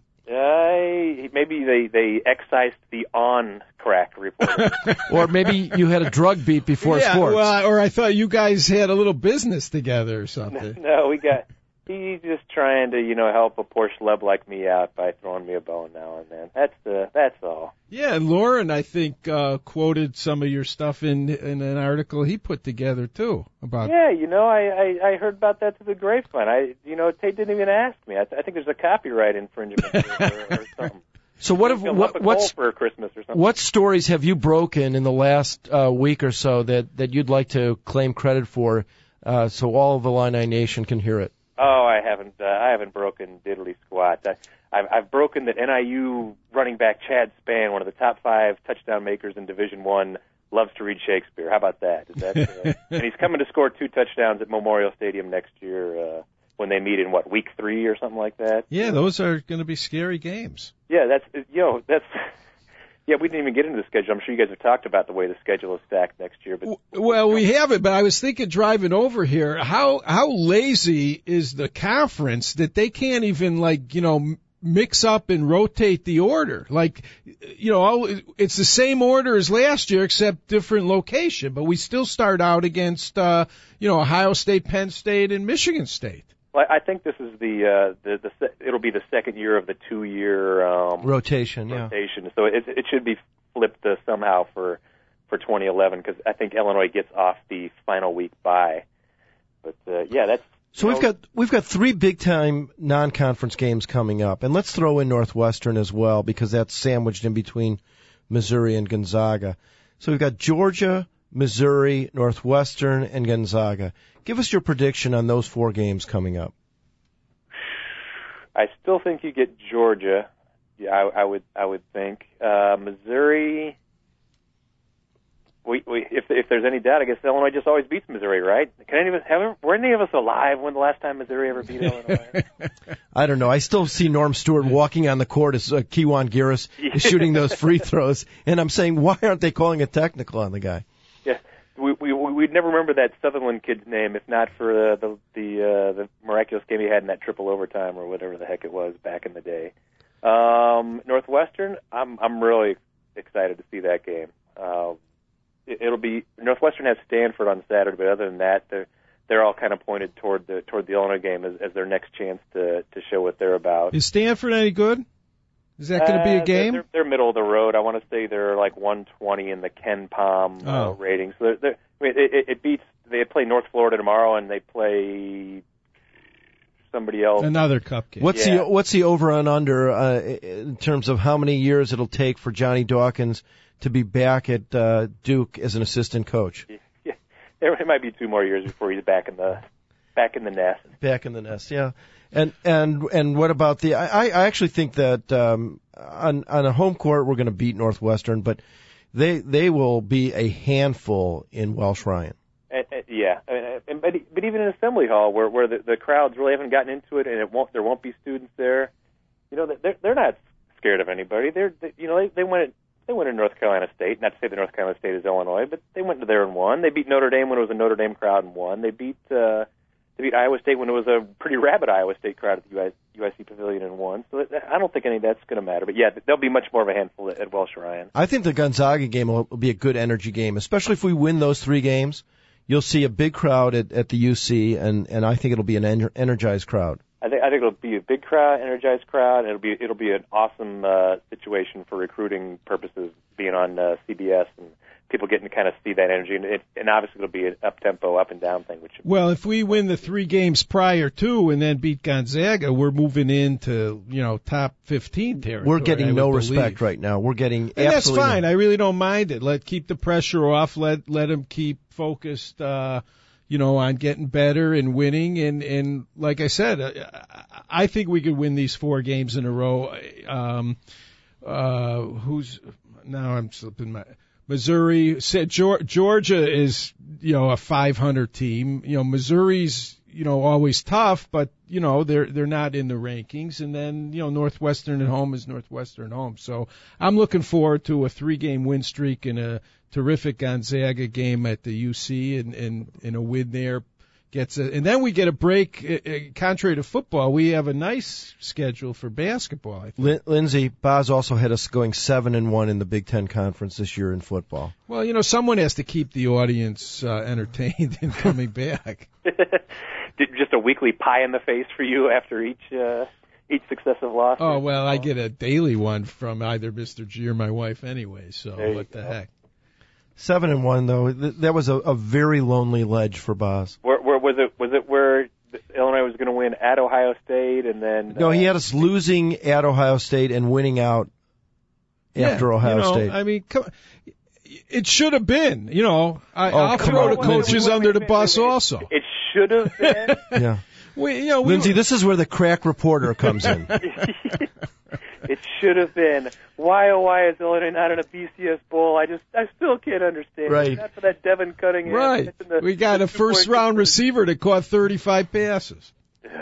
Speaker 9: Uh, maybe they, they excised the on-crack report.
Speaker 2: Or maybe you had a drug beat before
Speaker 3: yeah,
Speaker 2: sports.
Speaker 3: well, or I thought you guys had a little business together or something.
Speaker 9: No, we got... He's just trying to, you know, help a poor schlub like me out by throwing me a bone now and then. That's the, that's all.
Speaker 3: Yeah, and Lauren, I think, uh, quoted some of your stuff in in an article he put together too about.
Speaker 9: Yeah, you know, I, I, I heard about that through the grapevine. I, you know, Tate didn't even ask me. I, th- I think there's a copyright infringement or, or something.
Speaker 2: So what if
Speaker 9: Fill
Speaker 2: what
Speaker 9: up a
Speaker 2: what's
Speaker 9: goal for Christmas or something?
Speaker 2: what stories have you broken in the last uh, week or so that that you'd like to claim credit for, uh, so all of the Illini Nation can hear it?
Speaker 9: Oh, I haven't. Uh, I haven't broken diddly squat. I, I've, I've broken that N I U running back Chad Spann, one of the top five touchdown makers in Division One, loves to read Shakespeare. How about that? Is that uh, and he's coming to score two touchdowns at Memorial Stadium next year uh, when they meet in what week three or something like that.
Speaker 3: Yeah, those are going to be scary games.
Speaker 9: Yeah, that's you know that's. Yeah, we didn't even get into the schedule. I'm sure you guys have talked about the way the schedule is stacked next year. But
Speaker 3: Well, we haven't, but I was thinking driving over here, how how lazy is the conference that they can't even, like, you know, mix up and rotate the order. Like, you know, all, it's the same order as last year except different location, but we still start out against, uh, you know, Ohio State, Penn State, and Michigan State.
Speaker 9: Well, I think this is the uh, the the se- it'll be the second year of the two year um,
Speaker 2: rotation. Yeah.
Speaker 9: Rotation, so it it should be flipped uh, somehow for for twenty eleven because I think Illinois gets off the final week bye. But uh, yeah, that's
Speaker 2: So we've got we've got three big time non conference games coming up, and let's throw in Northwestern as well because that's sandwiched in between Missouri and Gonzaga. So we've got Georgia, Missouri, Northwestern, and Gonzaga. Give us your prediction on those four games coming up.
Speaker 9: I still think you get Georgia. Yeah, I, I would. I would think uh, Missouri. We, we, if if there's any doubt, I guess Illinois just always beats Missouri, right? Can any of us have? Were any of us alive when the last time Missouri ever beat Illinois?
Speaker 2: I don't know. I still see Norm Stewart walking on the court as uh, Kejuan Garris is shooting those free throws, and I'm saying, why aren't they calling a technical on the guy?
Speaker 9: Yeah, we we we'd never remember that Sutherland kid's name if not for uh, the the uh, the miraculous game he had in that triple overtime or whatever the heck it was back in the day. Um, Northwestern, I'm I'm really excited to see that game. Uh, it, it'll be Northwestern has Stanford on Saturday, but other than that, they're they're all kind of pointed toward the toward the Illinois game as, as their next chance to to show what they're about.
Speaker 3: Is Stanford any good? Is that going to be a game?
Speaker 9: Uh, they're, they're middle of the road. I want to say they're like one twenty in the Ken Palm uh,
Speaker 3: Oh.
Speaker 9: rating. So they're, they're, I mean, it, it beats. They play North Florida tomorrow, and they play somebody else.
Speaker 3: Another cup game.
Speaker 2: What's
Speaker 9: Yeah.
Speaker 2: the what's the over and under uh, in terms of how many years it'll take for Johnny Dawkins to be back at uh, Duke as an assistant coach?
Speaker 9: Yeah, there might be two more years before he's back in the back in the nest.
Speaker 2: Back in the nest, yeah. And and and what about the? I I actually think that um, on on a home court we're going to beat Northwestern, but they they will be a handful in Welsh Ryan.
Speaker 9: And, and, yeah, and, and, but but even in Assembly Hall, where where the, the crowds really haven't gotten into it, and it won't there won't be students there, you know, they're they're not scared of anybody. They're they, you know they they went they went to North Carolina State. Not to say that North Carolina State is Illinois, but they went to there and won. They beat Notre Dame when it was a Notre Dame crowd and won. They beat uh, they beat Iowa State when it was a pretty rabid Iowa State crowd at the U I C Pavilion and won. So I don't think any of that's going to matter. But yeah, there'll be much more of a handful at, at Welsh Ryan.
Speaker 2: I think the Gonzaga game will, will be a good energy game, especially if we win those three games. You'll see a big crowd at, at the U C, and, and I think it'll be an en- energized crowd.
Speaker 9: I think I think it'll be a big crowd, energized crowd. And it'll be it'll be an awesome uh, situation for recruiting purposes, being on uh, C B S and people getting to kind of see that energy. And, it, and obviously it'll be an up tempo, up and down thing. Which
Speaker 3: well, if we win the three games prior to and then beat Gonzaga, we're moving into you know top fifteen territory.
Speaker 2: We're getting
Speaker 3: I
Speaker 2: no
Speaker 3: would
Speaker 2: respect
Speaker 3: believe.
Speaker 2: right now. We're getting
Speaker 3: and
Speaker 2: absolutely
Speaker 3: that's fine.
Speaker 2: no.
Speaker 3: I really don't mind it. Let keep the pressure off. Let let them keep focused. Uh, you know, on getting better and winning. And, and like I said, I think we could win these four games in a row. Um, uh, who's, now I'm slipping my, Missouri said Georgia is, you know, a five hundred team. You know, Missouri's, you know, always tough, but, you know, they're, they're not in the rankings. And then, you know, Northwestern at home is Northwestern at home. So I'm looking forward to a three game win streak and a terrific Gonzaga game at the U C and, and, and a win there gets a, and then we get a break. Uh, contrary to football, we have a nice schedule for basketball. I think.
Speaker 2: Lin- Lindsey, Boz also had us going seven and one in the Big Ten Conference this year in football.
Speaker 3: Well, you know, someone has to keep the audience uh, entertained and coming back.
Speaker 9: Just a weekly pie in the face for you after each uh, each successive loss.
Speaker 3: Oh well, I get a daily one from either Mister G or my wife anyway. So what the heck.
Speaker 2: Seven and one though, th- that was a, a very lonely ledge for Boz.
Speaker 9: Where, where was it? Was it where Illinois was going to win at Ohio State and then?
Speaker 2: No,
Speaker 9: uh,
Speaker 2: he had us losing at Ohio State and winning out after
Speaker 3: yeah,
Speaker 2: Ohio
Speaker 3: you know,
Speaker 2: State.
Speaker 3: I mean, come, it should have been. You know, I,
Speaker 2: Oh,
Speaker 3: I'll
Speaker 2: come
Speaker 3: throw
Speaker 2: on,
Speaker 3: the coaches
Speaker 2: Lindsey.
Speaker 3: under the
Speaker 9: Wait,
Speaker 3: bus
Speaker 9: wait, wait.
Speaker 3: also.
Speaker 9: It should have been.
Speaker 2: Yeah,
Speaker 3: we, you know, we
Speaker 2: Lindsey,
Speaker 3: were-
Speaker 2: this is where the crack reporter comes in.
Speaker 9: It should have been. Why, oh, why is Illinois not in a B C S Bowl? I just, I still can't understand.
Speaker 2: Right.
Speaker 9: Not for that Devin Cunningham.
Speaker 3: Right.
Speaker 9: The,
Speaker 3: We got a first round receiver that caught thirty-five passes.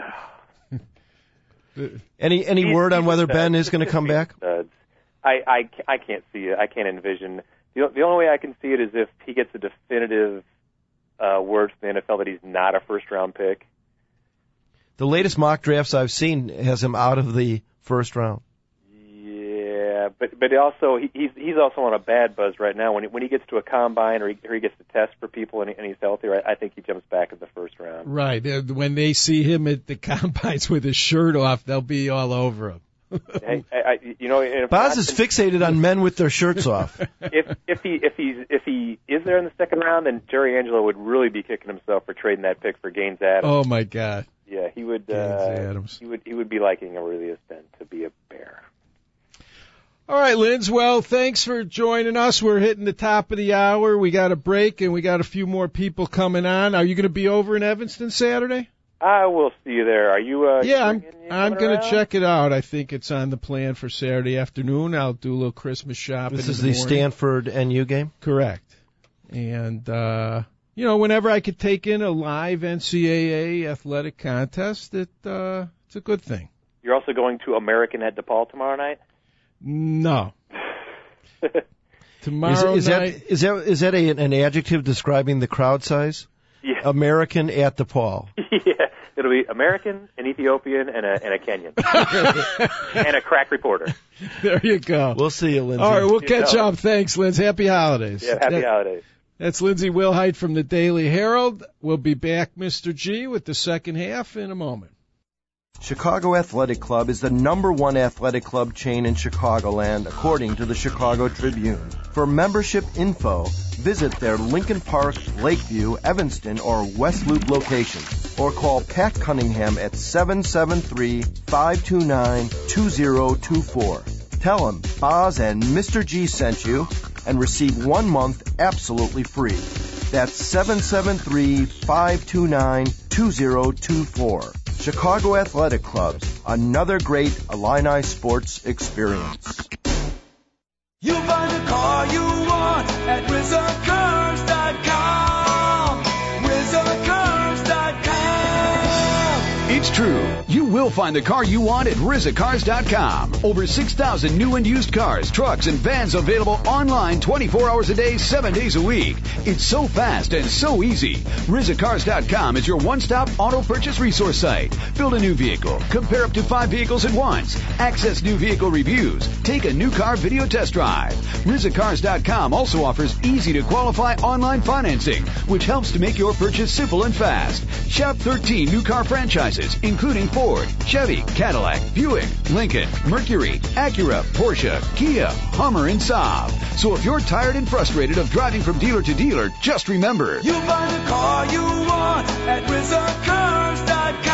Speaker 2: Any any
Speaker 9: He's-
Speaker 2: word on
Speaker 9: he's
Speaker 2: whether
Speaker 9: a stud.
Speaker 2: Ben is going to come back?
Speaker 9: Studs. I, I, I can't see it. I can't envision. The, the only way I can see it is if he gets a definitive uh, word from the N F L that he's not a first round pick.
Speaker 2: The latest mock drafts I've seen has him out of the first round.
Speaker 9: Yeah, but but also he, he's he's also on a bad buzz right now. When he, when he gets to a combine or he, or he gets to test for people and, he, and he's healthy, right, I think he jumps back in the first round.
Speaker 3: Right. They're- When they see him at the combines with his shirt off, they'll be all over him.
Speaker 9: Hey, I, I, you know, if
Speaker 2: Boz
Speaker 9: not-
Speaker 2: is fixated on men with their shirts off.
Speaker 9: if if he if he's if he is there in the second round, then Jerry Angelo would really be kicking himself for trading that pick for Gaines Adams.
Speaker 3: Oh my God.
Speaker 9: Yeah, he would.
Speaker 3: Gaines
Speaker 9: Uh,
Speaker 3: Adams.
Speaker 9: he would. He would be liking Aurelius then to be a Bear.
Speaker 3: All right, Linz. Well, thanks for joining us. We're hitting the top of the hour. We got a break, and we got a few more people coming on. Are you going to be over in Evanston Saturday?
Speaker 9: I will see you there. Are you? Uh,
Speaker 3: Yeah,
Speaker 9: you
Speaker 3: I'm.
Speaker 9: bringing- you
Speaker 3: I'm
Speaker 9: coming
Speaker 3: going to
Speaker 9: around?
Speaker 3: check it out. I think it's on the plan for Saturday afternoon. I'll do a little Christmas shopping.
Speaker 2: This
Speaker 3: in
Speaker 2: is
Speaker 3: the
Speaker 2: the
Speaker 3: morning.
Speaker 2: Stanford N U game?
Speaker 3: Correct. And, uh, you know, whenever I could take in a live N C double A athletic contest, it, uh, it's a good thing.
Speaker 9: You're also going to American at DePaul tomorrow night.
Speaker 3: No. Tomorrow
Speaker 2: Is, is
Speaker 3: night.
Speaker 2: that is that is that a, an adjective describing the crowd size?
Speaker 9: Yeah.
Speaker 2: American at DePaul.
Speaker 9: Yeah, it'll be American, an Ethiopian, and a and a Kenyan, and a crack reporter.
Speaker 3: There you go.
Speaker 2: We'll see you, Lindsey.
Speaker 3: All right, we'll
Speaker 9: You
Speaker 3: catch
Speaker 9: know.
Speaker 3: up. Thanks, Linz. Happy holidays.
Speaker 9: Yeah, happy
Speaker 3: That-
Speaker 9: holidays.
Speaker 3: That's Lindsey Wilhite from the Daily Herald. We'll be back, Mister G, with the second half in a moment.
Speaker 2: Chicago Athletic Club is the number one athletic club chain in Chicagoland, according to the Chicago Tribune. For membership info, visit their Lincoln Park, Lakeview, Evanston, or West Loop locations, or call Pat Cunningham at seven seven three, five two nine, two zero two four. Tell him Boz and Mister G sent you, and receive one month absolutely free. That's seven seven three, five two nine, two zero two four. Chicago Athletic Clubs, another great Illini sports experience.
Speaker 1: You'll find the car you want at Rizza Cars dot com. Rizza Cars dot com.
Speaker 6: It's true. You will find the car you want at Rizza Cars dot com. Over six thousand new and used cars, trucks, and vans available online twenty-four hours a day, seven days a week. It's so fast and so easy. Rizza Cars dot com is your one-stop auto purchase resource site. Build a new vehicle. Compare up to five vehicles at once. Access new vehicle reviews. Take a new car video test drive. Rizza Cars dot com also offers easy-to-qualify online financing, which helps to make your purchase simple and fast. Shop thirteen new car franchises, including Ford, Chevy, Cadillac, Buick, Lincoln, Mercury, Acura, Porsche, Kia, Hummer, and Saab. So if you're tired and frustrated of driving from dealer to dealer, just remember,
Speaker 1: You'll find the car you want at Rizza Cars dot com.